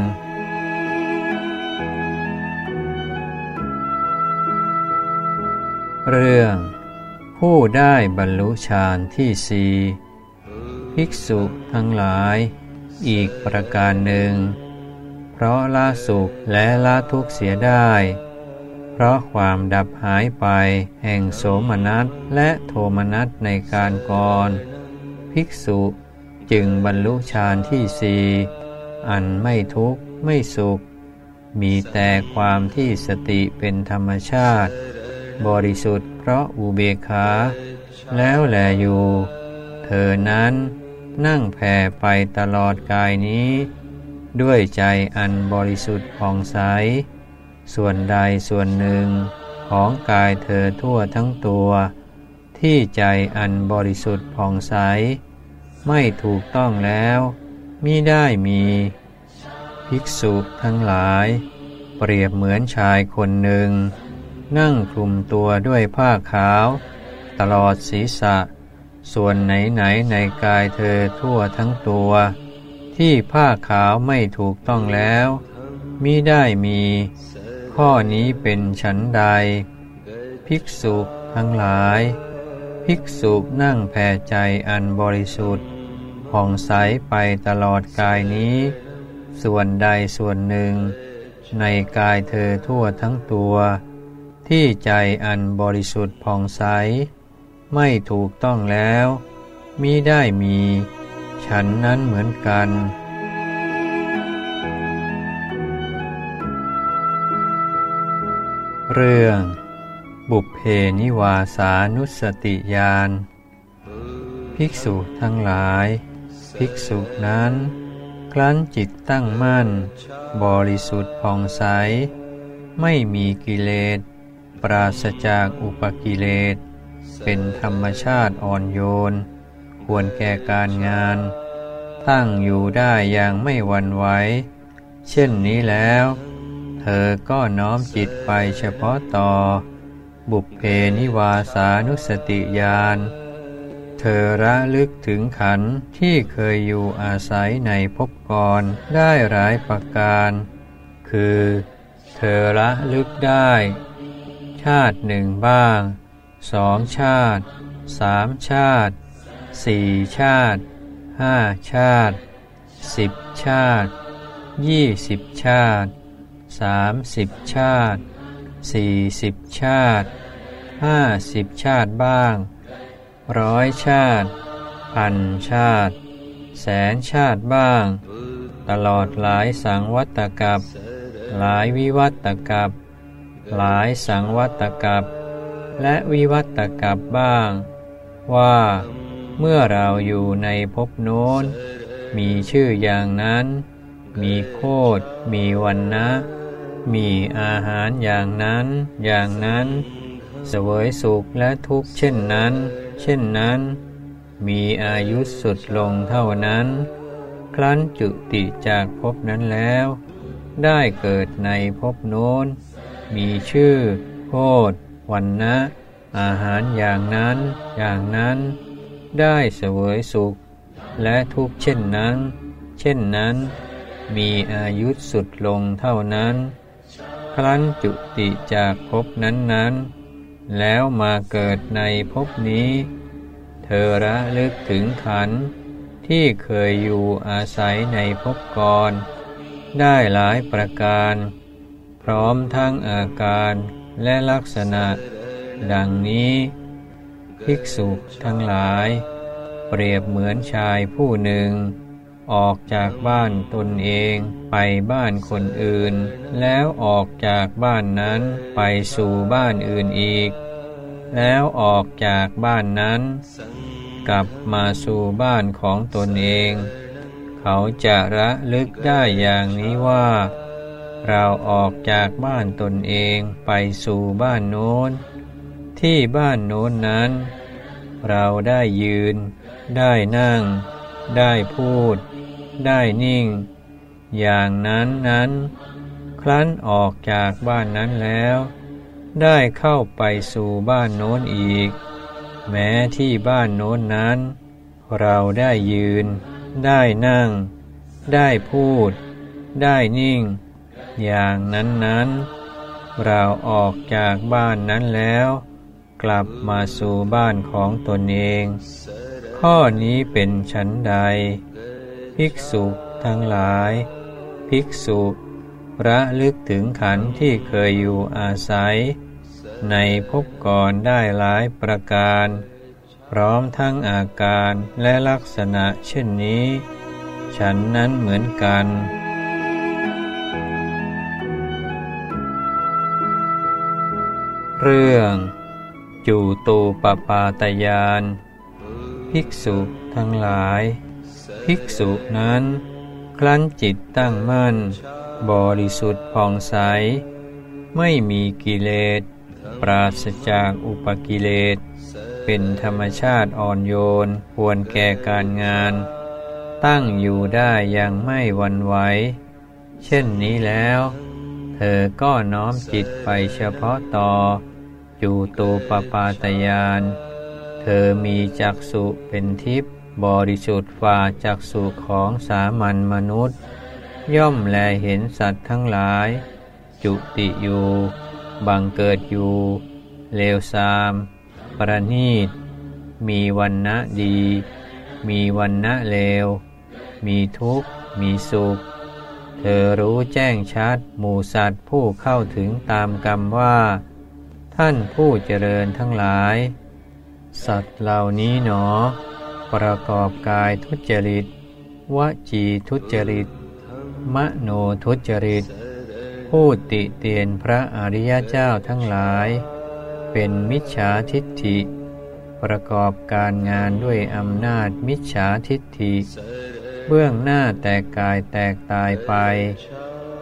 เรื่องผู้ได้บรรลุฌานที่สี่ภิกษุทั้งหลายอีกประการหนึ่งเพราะละสุขและละทุกข์เสียได้เพราะความดับหายไปแห่งโสมนัสและโทมนัสในการก่อนภิกษุจึงบรรลุฌานที่สี่อันไม่ทุกข์ไม่สุขมีแต่ความที่สติเป็นธรรมชาติบริสุทธิ์เพราะอุเบกขาแล้วแลอยู่เธอนั้นนั่งแผ่ไปตลอดกายนี้ด้วยใจอันบริสุทธิ์ผ่องใสส่วนใดส่วนหนึ่งของกายเธอทั่วทั้งตัวที่ใจอันบริสุทธิ์ผ่องใสไม่ถูกต้องแล้วมิได้มีภิกษุทั้งหลายเปรียบเหมือนชายคนหนึ่งนั่งคลุมตัวด้วยผ้าขาวตลอดศีรษะส่วนไหนๆในกายเธอทั่วทั้งตัวที่ผ้าขาวไม่ถูกต้องแล้วมิได้มีข้อนี้เป็นฉันใดภิกษุทั้งหลายภิกษุนั่งแผ่ใจอันบริสุทธิ์ผ่องใสไปตลอดกายนี้ส่วนใดส่วนหนึ่งในกายเธอทั่วทั้งตัวที่ใจอันบริสุทธิ์ผ่องใสไม่ถูกต้องแล้วมิได้มีฉันนั้นเหมือนกันเรื่องบุพเพนิวาสานุสติญาณภิกษุทั้งหลายภิกษุนั้นครั้นจิตตั้งมั่นบริสุทธิ์ผ่องใสไม่มีกิเลสปราศจากอุปกิเลสเป็นธรรมชาติอ่อนโยนควรแก่การงานตั้งอยู่ได้อย่างไม่หวั่นไหวเช่นนี้แล้วเธอก็น้อมจิตไปเฉพาะต่อบุพเพนิวาสานุสติญาณเธอระลึกถึงขันธ์ที่เคยอยู่อาศัยในภพก่อนได้หลายประการคือเธอระลึกได้ชาติหนึ่งบ้างสองชาติสามชาติสี่ชาติห้าชาติสิบชาติยี่สิบชาติสามสิบชาติสี่สิบชาติห้าสิบชาติบ้างร้อยชาติพันชาติแสนชาติบ้างตลอดหลายสังวัตกัปหลายวิวัตกัปหลายสังวัตกัปและวิวัตกัปบ้างว่าเมื่อเราอยู่ในภพโน้นมีชื่ออย่างนั้นมีโคตรมีวรรณะมีอาหารอย่างนั้นอย่างนั้นเสวยสุขและทุกข์เช่นนั้นเช่นนั้นมีอายุสุดลงเท่านั้นครั้นจุติจากภพนั้นแล้วได้เกิดในภพโน้นมีชื่อโคตรวรรณะอาหารอย่างนั้นอย่างนั้นได้เสวยสุขและทุกข์เช่นนั้นเช่นนั้นมีอายุสุดลงเท่านั้นครั้นจุติจากภพนั้นๆแล้วมาเกิดในภพนี้เธอระลึกถึงขันธ์ที่เคยอยู่อาศัยในภพก่อนได้หลายประการพร้อมทั้งอาการและลักษณะดังนี้ภิกษุทั้งหลายเปรียบเหมือนชายผู้หนึ่งออกจากบ้านตนเองไปบ้านคนอื่นแล้วออกจากบ้านนั้นไปสู่บ้านอื่นอีกแล้วออกจากบ้านนั้นกลับมาสู่บ้านของตนเองเขาจะระลึกได้อย่างนี้ว่าเราออกจากบ้านตนเองไปสู่บ้านโน้นที่บ้านโน้นนั้นเราได้ยืนได้นั่งได้พูดได้นิ่งอย่างนั้นนั้นครั้นออกจากบ้านนั้นแล้วได้เข้าไปสู่บ้านโน้นอีกแม้ที่บ้านโน้นนั้นเราได้ยืนได้นั่งได้พูดได้นิ่งอย่างนั้นนั้นเราออกจากบ้านนั้นแล้วกลับมาสู่บ้านของตนเองข้อนี้เป็นฉันใดภิกษุทั้งหลายภิกษุระลึกถึงขันธ์ที่เคยอยู่อาศัยในภพก่อนได้หลายประการพร้อมทั้งอาการและลักษณะเช่นนี้ฉันนั้นเหมือนกันเรื่องจูตูปปาตญาณภิกษุทั้งหลายภิกษุนั้นครั้นจิตตั้งมั่นบริสุทธิ์ผ่องใสไม่มีกิเลสปราศจากอุปกิเลสเป็นธรรมชาติอ่อนโยนควรแก่การงานตั้งอยู่ได้อย่างไม่หวั่นไหวเช่นนี้แล้วเธอก็น้อมจิตไปเฉพาะต่อจูตูปปาตญาณเธอมีจักษุเป็นทิพย์บริสุทธิ์ฝ่าจักษุของสามัญมนุษย์ย่อมแลเห็นสัตว์ทั้งหลายจุติอยู่บังเกิดอยู่เลวทรามประณีตมีวรรณะดีมีวรรณะเลวมีทุกข์มีสุขเธอรู้แจ้งชัดหมู่สัตว์ผู้เข้าถึงตามกรรมว่าท่านผู้เจริญทั้งหลายสัตว์เหล่านี้หนอประกอบกายทุจริตวจีทุจริตมโนทุจริตพูดติเตียนพระอริยเจ้าทั้งหลายเป็นมิจฉาทิฏฐิประกอบการงานด้วยอำนาจมิจฉาทิฏฐิเบื้องหน้าแตกกายแตกตายไป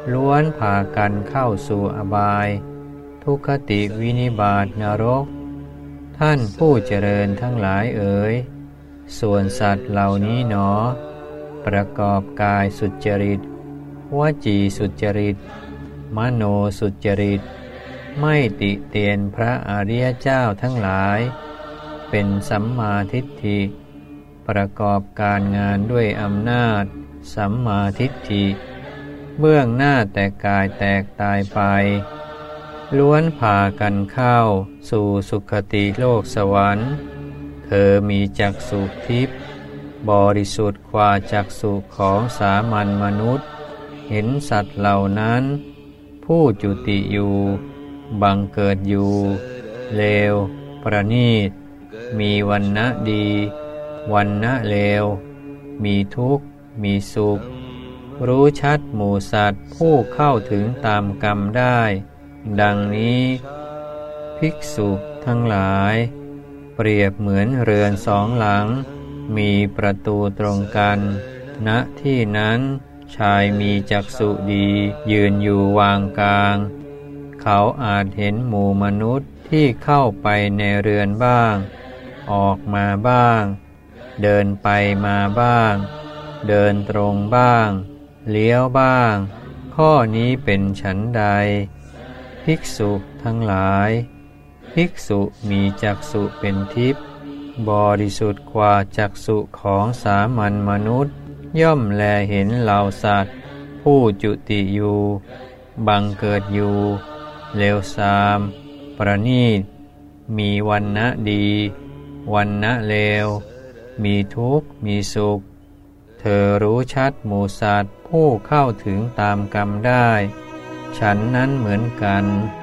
ล้วนพากันเข้าสู่อบายทุกขติวินิบาตนรกท่านผู้เจริญทั้งหลายเอ๋ยส่วนสัตว์เหล่านี้หนอประกอบกายสุจริตวจีสุจริตมโนสุจริตไม่ติเตียนพระอริยเจ้าทั้งหลายเป็นสัมมาทิฏฐิประกอบการงานด้วยอำนาจสัมมาทิฏฐิเบื้องหน้าแต่กายแตกตายไปล้วนพากันเข้าสู่สุคติโลกสวรรค์เธอมีจักษุทิพย์บริสุทธิ์กว่าจักษุของสามัญมนุษย์เห็นสัตว์เหล่านั้นผู้จุติอยู่บังเกิดอยู่เลวประณีตมีวรรณะดีวรรณะเลวมีทุกข์มีสุขรู้ชัดหมู่สัตว์ผู้เข้าถึงตามกรรมได้ดังนี้ภิกษุทั้งหลายเปรียบเหมือนเรือนสองหลังมีประตูตรงกันณที่นั้นชายมีจักษุดียืนอยู่วางกลางเขาอาจเห็นหมู่มนุษย์ที่เข้าไปในเรือนบ้างออกมาบ้างเดินไปมาบ้างเดินตรงบ้างเลี้ยวบ้างข้อนี้เป็นฉันใดภิกษุทั้งหลายภิกษุมีจักษุเป็นทิพย์บริสุทธิ์กว่าจักษุของสามัญมนุษย์ย่อมแลเห็นเหล่าสัตว์ผู้จุติอยู่บังเกิดอยู่เลวทรามประณีตมีวรรณะดีวรรณะเลวมีทุกข์มีสุขเธอรู้ชัดหมู่สัตว์ผู้เข้าถึงตามกรรมได้ฉันนั้นเหมือนกัน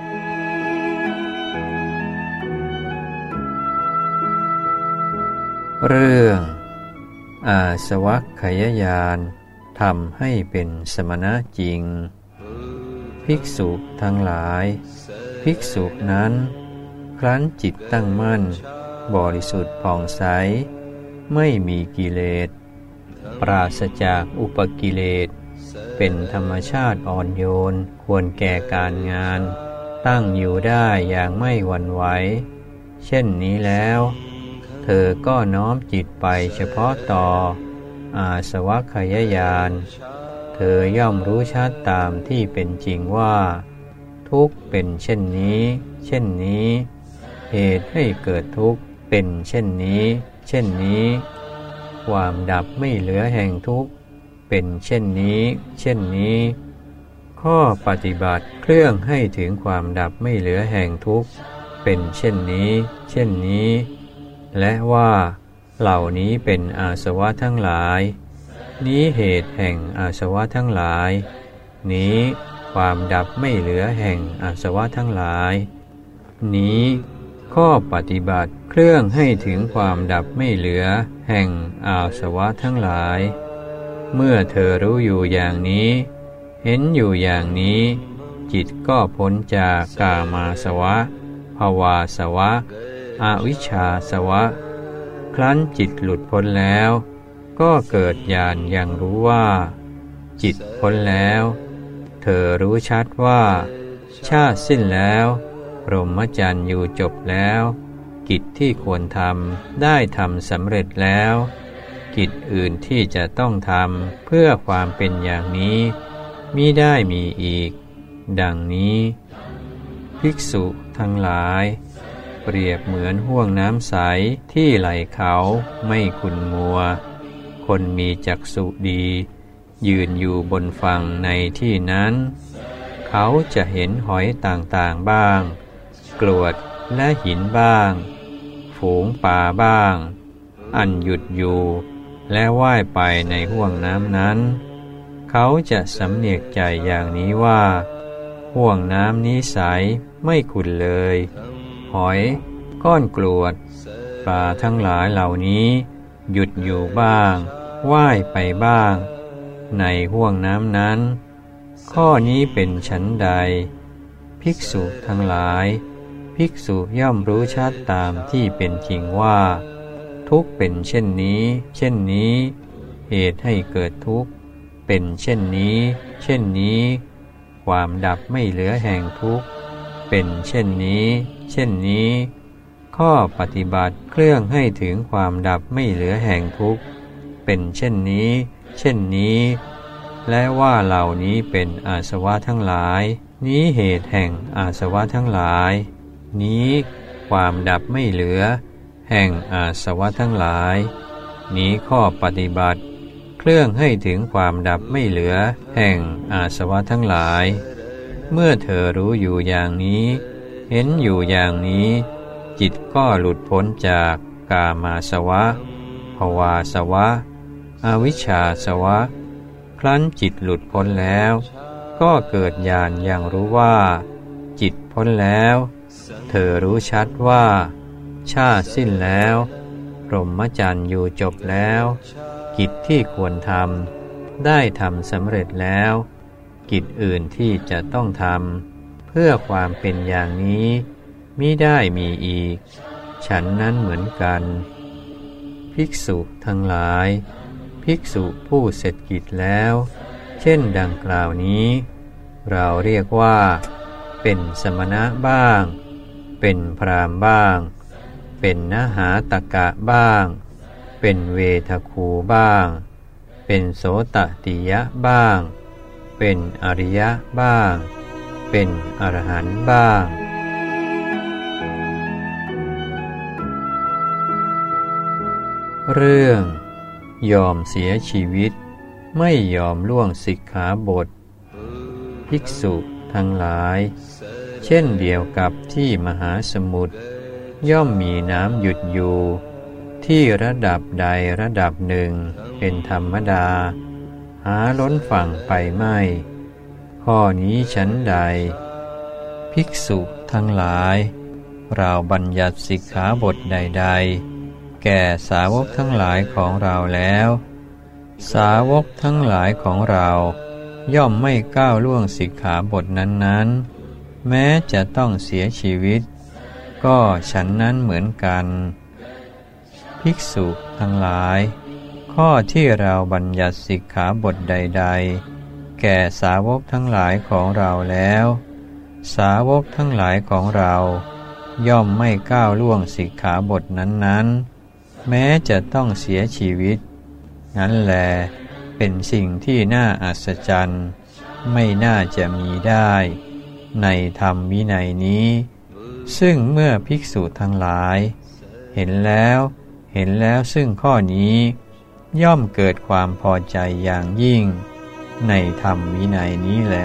เรื่องอาสวัคคยญาณทำให้เป็นสมณะจริงภิกษุทั้งหลายภิกษุนั้นครั้นจิตตั้งมั่นบริสุทธิ์ผ่องใสไม่มีกิเลสปราศจากอุปกิเลสเป็นธรรมชาติอ่อนโยนควรแก่การงานตั้งอยู่ได้อย่างไม่หวั่นไหวเช่นนี้แล้วเธอก็น้อมจิตไปเฉพาะต่ออาสวัคคยญาณเธอย่อมรู้ชัดตามที่เป็นจริงว่าทุกข์เป็นเช่นนี้เช่นนี้เหตุให้เกิดทุกข์เป็นเช่นนี้เช่นนี้ความดับไม่เหลือแห่งทุกข์เป็นเช่นนี้เช่นนี้ข้อปฏิบัติเครื่องให้ถึงความดับไม่เหลือแห่งทุกข์เป็นเช่นนี้เช่นนี้และว่าเหล่านี้เป็นอาสวะทั้งหลายนี้เหตุแห่งอาสวะทั้งหลายนี้ความดับไม่เหลือแห่งอาสวะทั้งหลายนี้ข้อปฏิบัติเครื่องให้ถึงความดับไม่เหลือแห่งอาสวะทั้งหลายเมื่อเธอรู้อยู่อย่างนี้เห็นอยู่อย่างนี้จิตก็พ้นจากกามาสวะภวาสวะอวิชชาสวะครั้นจิตหลุดพ้นแล้วก็เกิดญาณอย่างรู้ว่าจิตพ้นแล้วเธอรู้ชัดว่าชาติสิ้นแล้วพรหมจรรย์อยู่จบแล้วกิจที่ควรทำได้ทำสำเร็จแล้วกิจอื่นที่จะต้องทำเพื่อความเป็นอย่างนี้มิได้มีอีกดังนี้ภิกษุทั้งหลายเปรียบเหมือนห้วงน้ำใสที่ไหลเขาไม่ขุ่นมัวคนมีจักษุดียืนอยู่บนฝั่งในที่นั้นเขาจะเห็นหอยต่างๆบ้างกรวดและหินบ้างฝูงปลาบ้างอันหยุดอยู่และว่ายไปในห้วงน้ำนั้นเขาจะสำเนียกใจอย่างนี้ว่าห้วงน้ำนี้ใสไม่ขุ่นเลยหอยก้อนกรวดปลาทั้งหลายเหล่านี้หยุดอยู่บ้างว่ายไปบ้างในห้วงน้ำนั้นข้อนี้เป็นฉันใดภิกษุทั้งหลายภิกษุย่อมรู้ชัดตามที่เป็นจริงว่าทุกข์เป็นเช่นนี้เช่นนี้เหตุให้เกิดทุกข์เป็นเช่นนี้เช่นนี้ความดับไม่เหลือแห่งทุกข์เป็นเช่นนี้เช่นนี้ข้อปฏิบัติเครื่องให้ถึงความดับไม่เหลือแห่งทุกข์เป็นเช่นนี้เช่นนี้และว่าเหล่านี้เป็นอาสวะทั้งหลายนี้เหตุแห่งอาสวะทั้งหลายนี้ความดับไม่เหลือแห่งอาสวะทั้งหลายนี้ข้อปฏิบัติเครื่องให้ถึงความดับไม่เหลือแห่งอาสวะทั้งหลายเมื่อเธอรู้อยู่อย่างนี้เห็นอยู่อย่างนี้จิตก็หลุดพ้นจากกามาสวะภวาสวะอวิชชาสวะครั้นจิตหลุดพ้นแล้วก็เกิดญาณอย่างรู้ว่าจิตพ้นแล้วเธอรู้ชัดว่าชาติสิ้นแล้วพรหมจรรย์อยู่จบแล้วกิจที่ควรทำได้ทำสำเร็จแล้วกิจอื่นที่จะต้องทำเพื่อความเป็นอย่างนี้มิได้มีอีกฉันนั้นเหมือนกันภิกษุทั้งหลายภิกษุผู้เสร็จกิจแล้วเช่นดังกล่าวนี้เราเรียกว่าเป็นสมณะบ้างเป็นพราหมณ์บ้างเป็นนหาตกะบ้างเป็นเวทคูบ้างเป็นโสตติยะบ้างเป็นอริยะบ้างเป็นอรหันต์บ้างเรื่องยอมเสียชีวิตไม่ยอมล่วงสิกขาบทภิกษุทั้งหลายเช่นเดียวกับที่มหาสมุทรย่อมมีน้ำหยุดอยู่ที่ระดับใดระดับหนึ่งเป็นธรรมดาหาล้นฝั่งไปไม่ข้อนี้ฉันใดภิกษุทั้งหลายเราบัญญัติสิกขาบทใดๆแก่สาวกทั้งหลายของเราแล้วสาวกทั้งหลายของเราย่อมไม่ก้าวล่วงสิกขาบทนั้นๆแม้จะต้องเสียชีวิตก็ฉันนั้นเหมือนกันภิกษุทั้งหลายข้อที่เราบัญญัติสิกขาบทใดๆแก่สาวกทั้งหลายของเราแล้วสาวกทั้งหลายของเราย่อมไม่ก้าวล่วงสิกขาบทนั้นๆแม้จะต้องเสียชีวิตนั้นแลเป็นสิ่งที่น่าอัศจรรย์ไม่น่าจะมีได้ในธรรมวินัยนี้ซึ่งเมื่อภิกษุทั้งหลายเห็นแล้วเห็นแล้วซึ่งข้อนี้ย่อมเกิดความพอใจอย่างยิ่งในธรรมวินัยนี้แล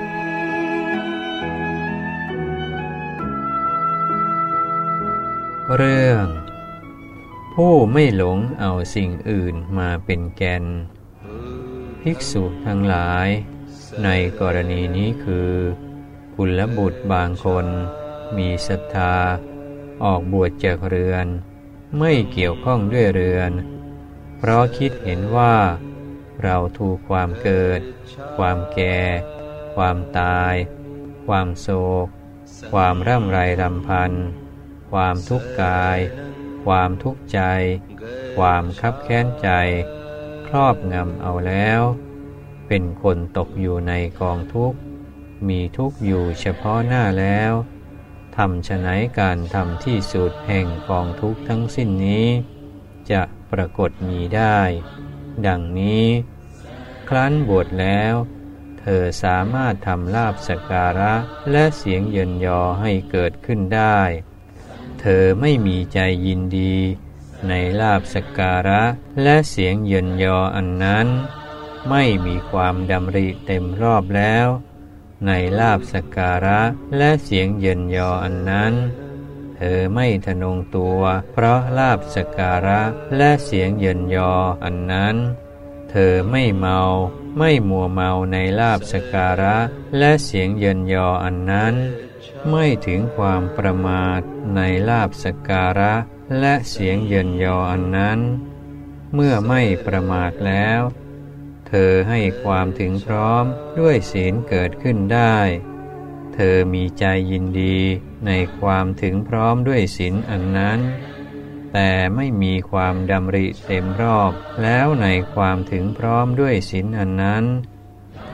เรื่องผู้ไม่หลงเอาสิ่งอื่นมาเป็นแกนภิกษุทั้งหลายในกรณีนี้คือกุลบุตรบางคนมีศรัทธาออกบวชจากเรือนไม่เกี่ยวข้องด้วยเรือนเพราะคิดเห็นว่าเราถูกความเกิดความแก่ความตายความโศกความร่ำไรรำพันความทุกข์กายความทุกข์ใจความคับแค้นใจครอบงำเอาแล้วเป็นคนตกอยู่ในกองทุกข์มีทุกข์อยู่เฉพาะหน้าแล้วทำไฉนการทำที่สุดแห่งกองทุกข์ทั้งสิ้นนี้จะปรากฏมีได้ดังนี้ครั้นบวชแล้วเธอสามารถทำลาภสักการะและเสียงเยินยอให้เกิดขึ้นได้เธอไม่มีใจยินดีในลาภสักการะและเสียงเยินยออันนั้นไม่มีความดำริเต็มรอบแล้วในลาภสักการะและเสียงเยินยออันนั้นเธอไม่ทะนงตัวเพราะลาภสักการะและเสียงเยินยออันนั้นเธอไม่เมาไม่มัวเมาในลาภสักการะและเสียงเยินยออันนั้นไม่ถึงความประมาทในลาภสักการะและเสียงเยินยออันนั้นเมื่อไม่ประมาทแล้วเธอให้ความถึงพร้อมด้วยศีลเกิดขึ้นได้เธอมีใจยินดีในความถึงพร้อมด้วยศีลอันนั้นแต่ไม่มีความดำริเต็มรอบแล้วในความถึงพร้อมด้วยศีลอันนั้นเธ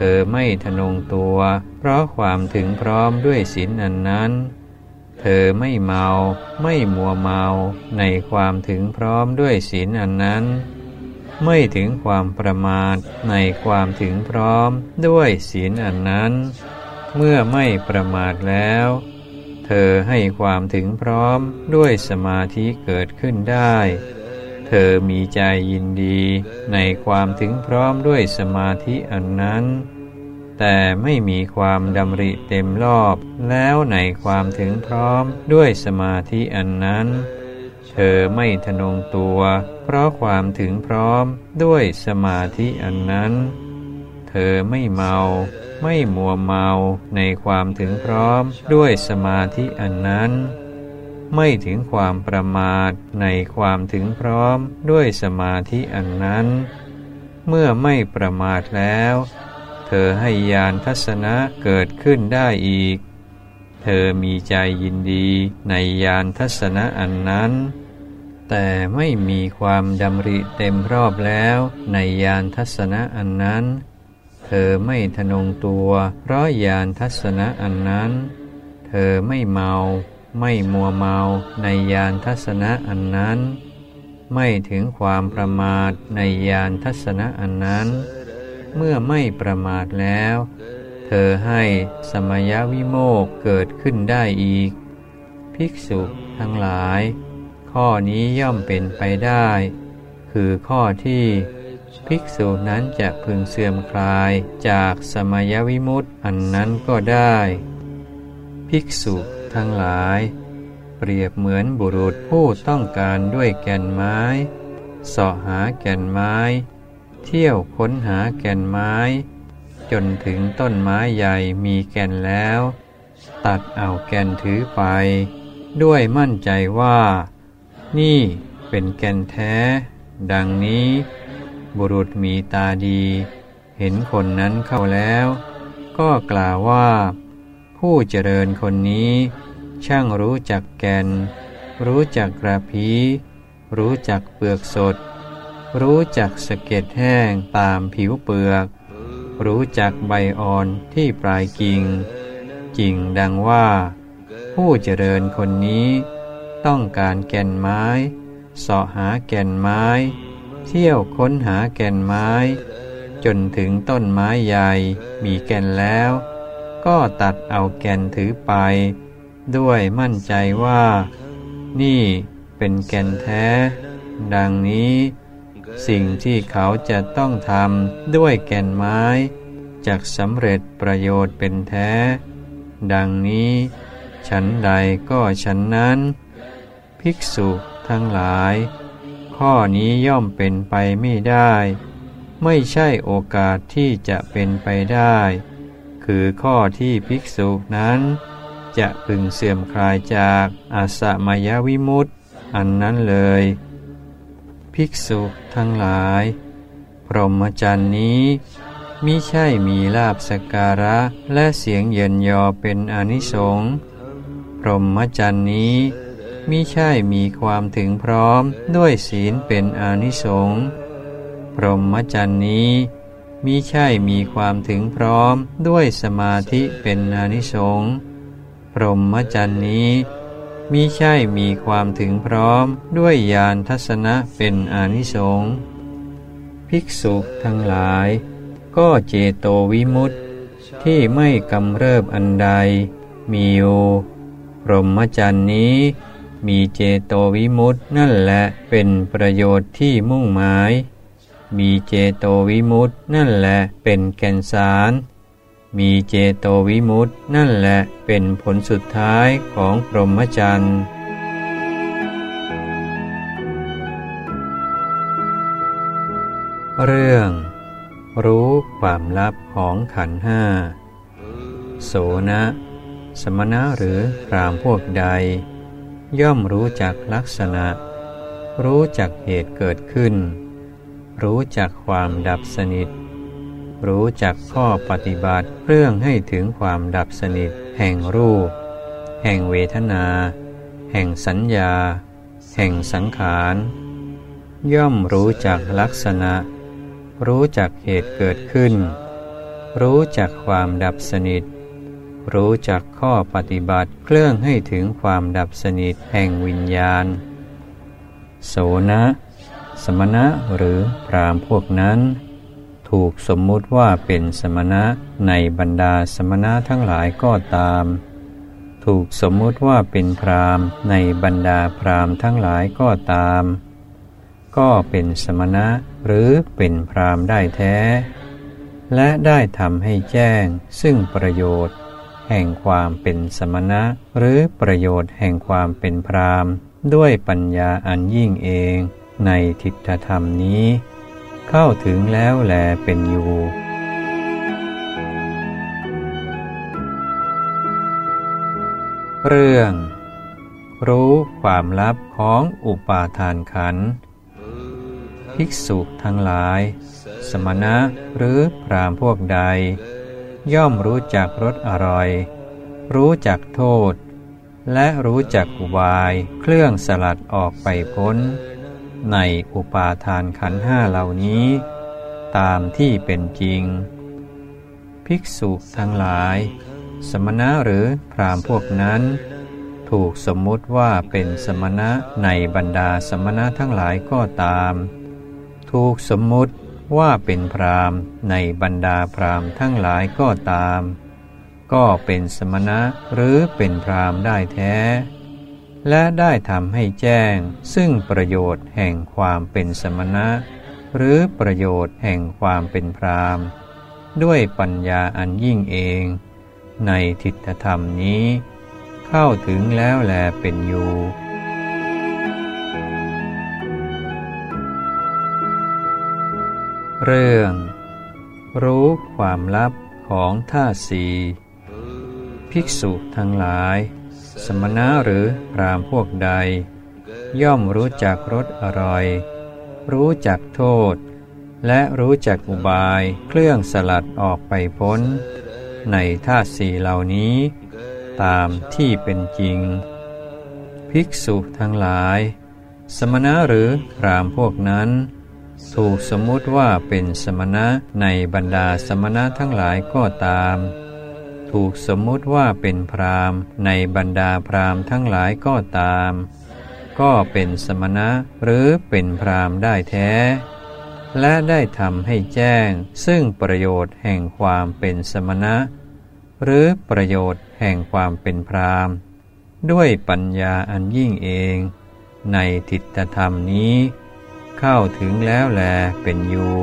อไม่ทะนงตัวเพราะความถึงพร้อมด้วยศีลอันนั้นเธอไม่เมาไม่มัวเมาในความถึงพร้อมด้วยศีลอันนั้นไม่ถึงความประมาทในความถึงพร้อมด้วยศีลอันนั้นเมื่อไม่ประมาทแล้วเธอให้ความถึงพร้อมด้วยสมาธิเกิดขึ้นได้เธอมีใจยินดีในความถึงพร้อมด้วยสมาธิอันนั้นแต่ไม่มีความดำริเต็มรอบแล้วในความถึงพร้อมด้วยสมาธิอันนั้นเธอไม่ทะนงตัวเพราะความถึงพร้อมด้วยสมาธิอันนั้นเธอไม่เมาไม่มัวเมาในความถึงพร้อมด้วยสมาธิอันนั้นไม่ถึงความประมาทในความถึงพร้อมด้วยสมาธิอันนั้นเมื่อไม่ประมาทแล้วเธอให้ญาณทัศนะเกิดขึ้นได้อีกเธอมีใจยินดีในญาณทัศนะอันนั้นแต่ไม่มีความดำริเต็มรอบแล้วในญาณทัศนะอันนั้นเธอไม่ทะนงตัวเพราะญาณทัศนะอันนั้นเธอไม่เมาไม่มัวเมาในญาณทัศนะอันนั้นไม่ถึงความประมาทในญาณทัศนะอันนั้นเมื่อไม่ประมาทแล้วเธอให้สมยวิโมกข์เกิดขึ้นได้อีกภิกษุทั้งหลายข้อนี้ย่อมเป็นไปได้คือข้อที่ภิกษุนั้นจะพึงเสื่อมคลายจากสมยวิมุตติอันนั้นก็ได้ภิกษุทั้งหลายเปรียบเหมือนบุรุษผู้ต้องการด้วยแก่นไม้เสาะหาแก่นไม้เที่ยวค้นหาแก่นไม้จนถึงต้นไม้ใหญ่มีแก่นแล้วตัดเอาแก่นถือไปด้วยมั่นใจว่านี่เป็นแก่นแท้ดังนี้บุรุษมีตาดีเห็นคนนั้นเข้าแล้วก็กล่าวว่าผู้เจริญคนนี้ช่างรู้จักแก่นรู้จักกระพี้รู้จักเปลือกสดรู้จักสะเก็ดแห้งตามผิวเปลือกรู้จักใบอ่อนที่ปลายกิ่งจริงดังว่าผู้เจริญคนนี้ต้องการแก่นไม้เสาะหาแก่นไม้เที่ยวค้นหาแก่นไม้จนถึงต้นไม้ใหญ่มีแก่นแล้วก็ตัดเอาแก่นถือไปด้วยมั่นใจว่านี่เป็นแก่นแท้ดังนี้สิ่งที่เขาจะต้องทำด้วยแก่นไม้จักสำเร็จประโยชน์เป็นแท้ดังนี้ฉันใดก็ฉันนั้นภิกษุทั้งหลายข้อนี้ย่อมเป็นไปไม่ได้ไม่ใช่โอกาสที่จะเป็นไปได้คือข้อที่ภิกษุนั้นจะพึงเสื่อมคลายจากอาสมยวิมุตติอันนั้นเลยภิกษุทั้งหลายพรหมจรรย์นี้มิใช่มีลาภสักการะและเสียงเยินยอเป็นอานิสงส์พรหมจรรย์นี้มิใช่มีความถึงพร้อมด้วยศีลเป็นอานิสงส์พรหมจรรย์นี้มิใช่มีความถึงพร้อมด้วยสมาธิเป็นอานิสงส์พรหมจรรย์นี้มิใช่มีความถึงพร้อมด้วยญาณทัศนะเป็นอานิสงส์ภิกษุทั้งหลายก็เจโตวิมุตติที่ไม่กำเริบอันใดมีอยู่พรหมจรรย์นี้มีเจโตวิมุตตินั่นแหละเป็นประโยชน์ที่มุ่งหมายมีเจโตวิมุตตินั่นแหละเป็นแก่นสารมีเจโตวิมุตตินั่นแหละเป็นผลสุดท้ายของพรหมจรรย์เรื่องรู้ความลับของขันธ์ห้าโสนะสมณะหรือพราหมณ์พวกใดย่อมรู้จักลักษณะรู้จักเหตุเกิดขึ้นรู้จักความดับสนิทรู้จักข้อปฏิบัติเรื่องให้ถึงความดับสนิทแห่งรูปแห่งเวทนาแห่งสัญญาแห่งสังขารย่อมรู้จักลักษณะรู้จักเหตุเกิดขึ้นรู้จักความดับสนิทรู้จักข้อปฏิบัติเครื่องให้ถึงความดับสนิทแห่งวิญญาณโสนะสมณะหรือพราหมณ์พวกนั้นถูกสมมุติว่าเป็นสมณะในบรรดาสมณะทั้งหลายก็ตามถูกสมมุติว่าเป็นพราหมณ์ในบรรดาพราหมณ์ทั้งหลายก็ตามก็เป็นสมณะหรือเป็นพราหมณ์ได้แท้และได้ทำให้แจ้งซึ่งประโยชน์แห่งความเป็นสมณะหรือประโยชน์แห่งความเป็นพราหมณ์ด้วยปัญญาอันยิ่งเองในทิฏฐธรรมนี้เข้าถึงแล้วแลเป็นอยู่เรื่องรู้ความลับของอุปาทานขันธ์ภิกษุทั้งหลายสมณะหรือพราหมณ์พวกใดย่อมรู้จักรสอร่อยรู้จักโทษและรู้จักอุบายเครื่องสลัดออกไปพ้นในอุปาทานขันธ์ห้าเหล่านี้ตามที่เป็นจริงภิกษุทั้งหลายสมณะหรือพราหมณ์พวกนั้นถูกสมมุติว่าเป็นสมณะในบรรดาสมณะทั้งหลายก็ตามถูกสมมุติว่าเป็นพราหมณ์ในบรรดาพราหมณ์ทั้งหลายก็ตามก็เป็นสมณะหรือเป็นพราหมณ์ได้แท้และได้ทำให้แจ้งซึ่งประโยชน์แห่งความเป็นสมณะหรือประโยชน์แห่งความเป็นพราหมณ์ด้วยปัญญาอันยิ่งเองในทิฏฐธรรมนี้เข้าถึงแล้วแลเป็นอยู่เรื่องรู้ความลับของธาตุสี่ภิกษุทั้งหลายสมณะหรือพราหมณ์พวกใดย่อมรู้จักรสอร่อยรู้จักโทษและรู้จักอุบายเครื่องสลัดออกไปพ้นในธาตุสี่เหล่านี้ตามที่เป็นจริงภิกษุทั้งหลายสมณะหรือพราหมณ์พวกนั้นถูกสมมุติว่าเป็นสมณะในบรรดาสมณะทั้งหลายก็ตามถูกสมมุติว่าเป็นพราหมณ์ในบรรดาพราหมณ์ทั้งหลายก็ตามก็เป็นสมณะหรือเป็นพราหมณ์ได้แท้และได้ทำให้แจ้งซึ่งประโยชน์แห่งความเป็นสมณะหรือประโยชน์แห่งความเป็นพราหมณ์ด้วยปัญญาอันยิ่งเองในทิฏฐธรรมนี้เข้าถึงแล้วแลเป็นอยู่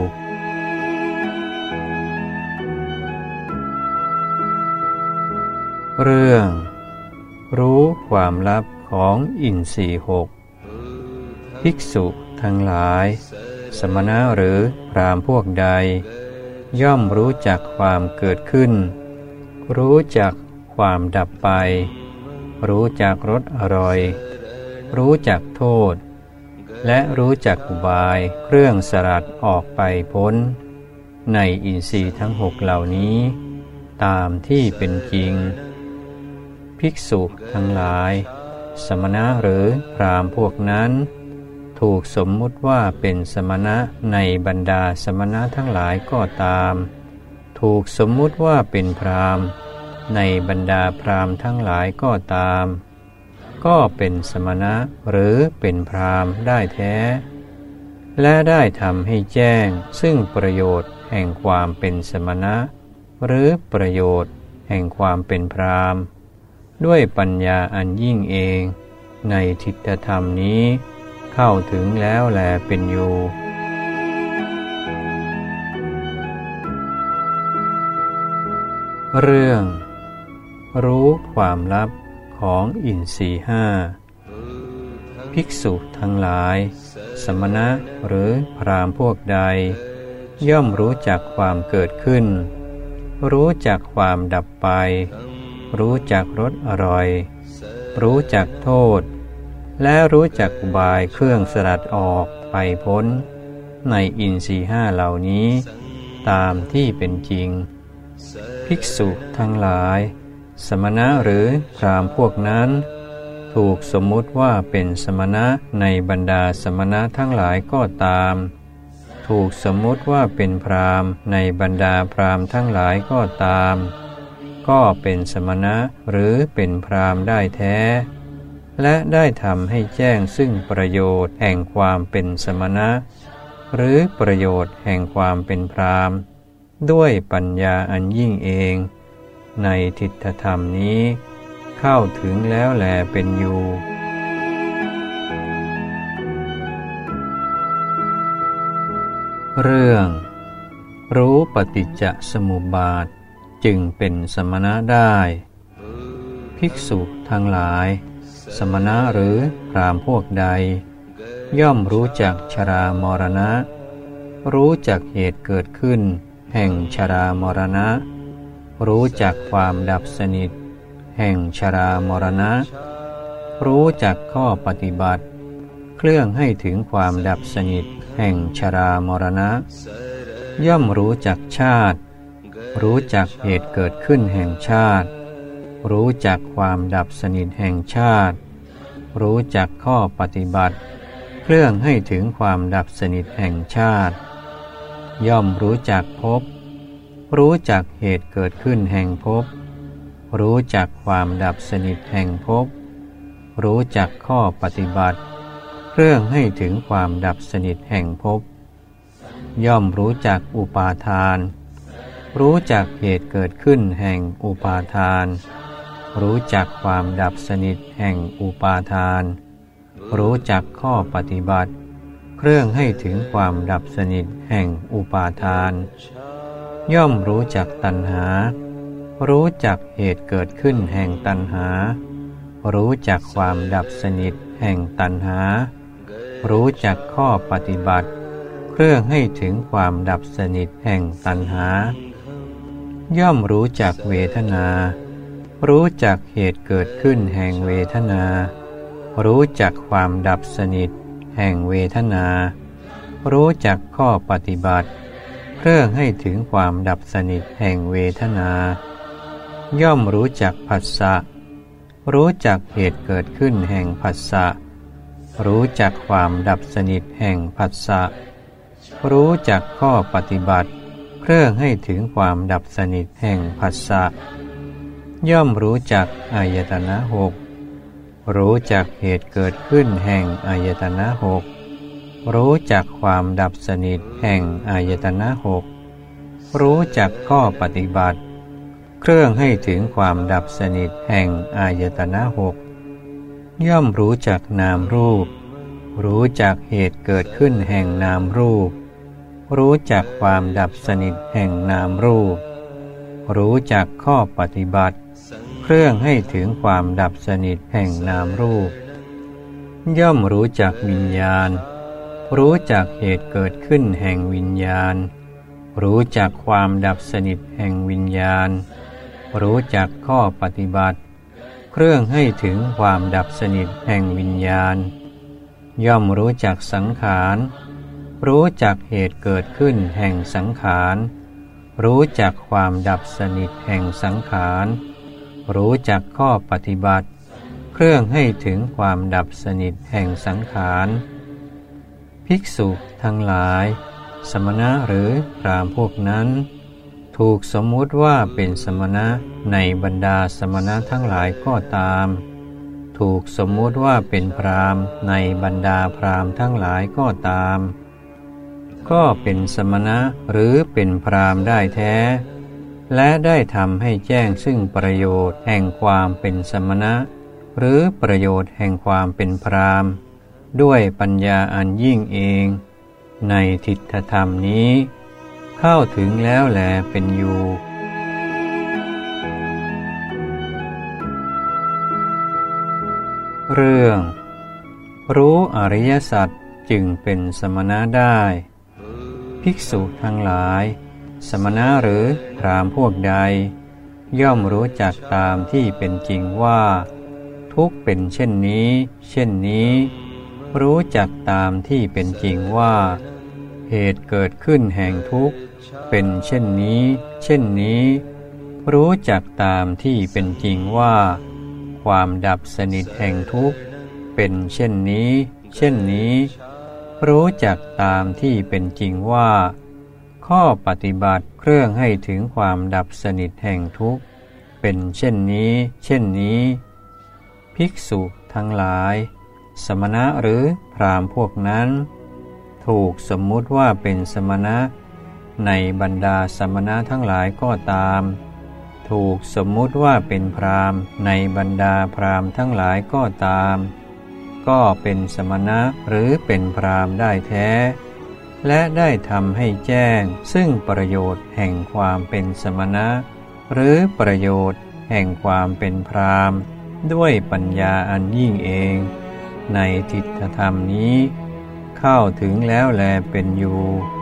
เรื่องรู้ความลับของอินทรีย์หกภิกษุทั้งหลายสมณะหรือพราหมณ์พวกใดย่อมรู้จักความเกิดขึ้นรู้จักความดับไปรู้จักรสอร่อยรู้จักโทษและรู้จักอุบายเครื่องสลัดออกไปพ้นในอินทรีย์ทั้งหกเหล่านี้ตามที่เป็นจริงภิกษุทั้งหลายสมณะหรือพราหมณ์พวกนั้นถูกสมมุติว่าเป็นสมณะในบรรดาสมณะทั้งหลายก็ตามถูกสมมุติว่าเป็นพราหมณ์ในบรรดาพราหมณ์ทั้งหลายก็ตามก็เป็นสมณะหรือเป็นพราหมณ์ได้แท้และได้ทำให้แจ้งซึ่งประโยชน์แห่งความเป็นสมณะหรือประโยชน์แห่งความเป็นพราหมณ์ด้วยปัญญาอันยิ่งเองในทิฏฐธรรมนี้เข้าถึงแล้วแลเป็นอยู่เรื่องรู้ความลับของอินทรีย์ห้าภิกษุทั้งหลายสมณะหรือพราหมณ์พวกใดย่อมรู้จักความเกิดขึ้นรู้จักความดับไปรู้จักรสอร่อยรู้จักโทษและรู้จักอุบายเครื่องสลัดออกไปพ้นในอินทรีย์ห้าเหล่านี้ตามที่เป็นจริงภิกษุทั้งหลายสมณะหรือพราหมณ์พวกนั้นถูกสมมุติว่าเป็นสมณะในบรรดาสมณะทั้งหลายก็ตามถูกสมมุติว่าเป็นพราหมณ์ในบรรดาพราหมณ์ทั้งหลายก็ตามก็เป็นสมณะหรือเป็นพราหมณ์ได้แท้และได้ทำให้แจ้งซึ่งประโยชน์แห่งความเป็นสมณะหรือประโยชน์แห่งความเป็นพราหมณ์ด้วยปัญญาอันยิ่งเองในทิฏฐธรรมนี้เข้าถึงแล้วแลเป็นอยู่เรื่องรู้ปฏิจจสมุปบาทจึงเป็นสมณะได้ภิกษุทั้งหลายสมณะหรือพราหมณ์พวกใดย่อมรู้จักชรามรณะรู้จักเหตุเกิดขึ้นแห่งชรามรณะรู้จักความดับสนิทแห่งชรามรณะรู้จักข้อปฏิบัติเครื่องให้ถึงความดับสนิทแห่งชรามรณะย่อมรู้จักชาติรู้จักเหตุเกิดขึ้นแห่งชาติรู้จักความดับสนิทแห่งชาติรู้จักข้อปฏิบัติเครื่องให้ถึงความดับสนิทแห่งชาติย่อมรู้จักภพรู้จักเหตุเกิดขึ้นแห่งภพรู้จักความดับสนิทแห่งภพรู้จักข้อปฏิบัติเครื่องให้ถึงความดับสนิทแห่งภพย่อมรู้จักอุปาทานรู้จักเหตุเกิดขึ้นแห่งอุปาทานรู้จักความดับสนิทแห่งอุปาทานรู้จักข้อปฏิบัติเครื่องให้ถึงความดับสนิทแห่งอุปาทานย่อมรู้จักตัณหารู้จักเหตุเกิดขึ้นแห่งตัณหารู้จักความดับสนิทแห่งตัณหารู้จักข้อปฏิบัติเครื่องให้ถึงความดับสนิทแห่งตัณหาย่อมรู้จักเวทนารู้จักเหตุเกิดขึ้นแห่งเวทนารู้จักความดับสนิทแห่งเวทนารู้จักข้อปฏิบัติเครื่องให้ถึงความดับสนิทแห่งเวทนาย่อมรู้จักผัสสะรู้จักเหตุเกิดขึ้นแห่งผัสสะรู้จักความดับสนิทแห่งผัสสะรู้จักข้อปฏิบัติเครื่องให้ถึงความดับสนิทแห่งผัสสะย่อมรู้จักอายตนะหกรู้จักเหตุเกิดขึ้นแห่งอายตนะหกรู้จักความดับสนิทแห่งอายตนะหกรู้จักข้อปฏิบัติเครื่องให้ถึงความดับสนิทแห่งอายตนะหกย่อมรู้จักนามรูปรู้จักเหตุเกิดขึ้นแห่งนามรูปรู้จักความดับสนิทแห่งนามรูปรู้จักข้อปฏิบัติเครื่องให้ถึงความดับสนิทแห่งนามรูปย่อมรู้จักวิญญาณรู้จักเหตุเกิดขึ้นแห่งวิญญาณรู้จักความดับสนิทแห่งวิญญาณรู้จักข้อปฏิบัติเครื่องให้ถึงความดับสนิทแห่งวิญญาณย่อมรู้จักสังขารรู้จักเหตุเกิดขึ้นแห่งสังขารรู้จักความดับสนิทแห่งสังขารรู้จักข้อปฏิบัติเครื่องให้ถึงความดับสนิทแห่งสังขารภิกษุทั้งหลายสมณะหรือพราหมณ์พวกนั้นถูกสมมุติว่าเป็นสมณะในบรรดาสมณะทั้งหลายก็ตามถูกสมมุติว่าเป็นพราหมณ์ในบรรดาพราหมณ์ทั้งหลายก็ตามก็เป็นสมณะหรือเป็นพราหมณ์ได้แท้และได้ทำให้แจ้งซึ่งประโยชน์แห่งความเป็นสมณะหรือประโยชน์แห่งความเป็นพราหมณ์ด้วยปัญญาอันยิ่งเองในทิฏฐธรรมนี้เข้าถึงแล้วแลเป็นอยู่เรื่องรู้อริยสัจจึงเป็นสมณะได้ภิกษุทั้งหลายสมณะหรือพราหมณ์พวกใดย่อมรู้จักตามที่เป็นจริงว่าทุกข์เป็นเช่นนี้เช่นนี้รู้จักตามที่เป็นจริงว่าเหตุเกิดขึ้นแห่งทุกข์เป็นเช่นนี้เช่นนี้รู้จักตามที่เป็นจริงว่าความดับสนิทแห่งทุกข์เป็นเช่นนี้เช่นนี้รู้จักตามที่เป็นจริงว่าข้อปฏิบัติเครื่องให้ถึงความดับสนิทแห่งทุกข์เป็นเช่นนี้เช่นนี้ภิกษุทั้งหลายสมณะหรือพราหมณ์พวกนั้นถูกสมมุติว่าเป็นสมณะในบรรดาสมณะทั้งหลายก็ตามถูกสมมุติว่าเป็นพราหมณ์ในบรรดาพราหมณ์ทั้งหลายก็ตามก็เป็นสมณะหรือเป็นพราหมณ์ได้แท้และได้ทำให้แจ้งซึ่งประโยชน์แห่งความเป็นสมณะหรือประโยชน์แห่งความเป็นพราหมณ์ด้วยปัญญาอันยิ่งเองในทิฏฐธรรมนี้เข้าถึงแล้วแลเป็นอยู่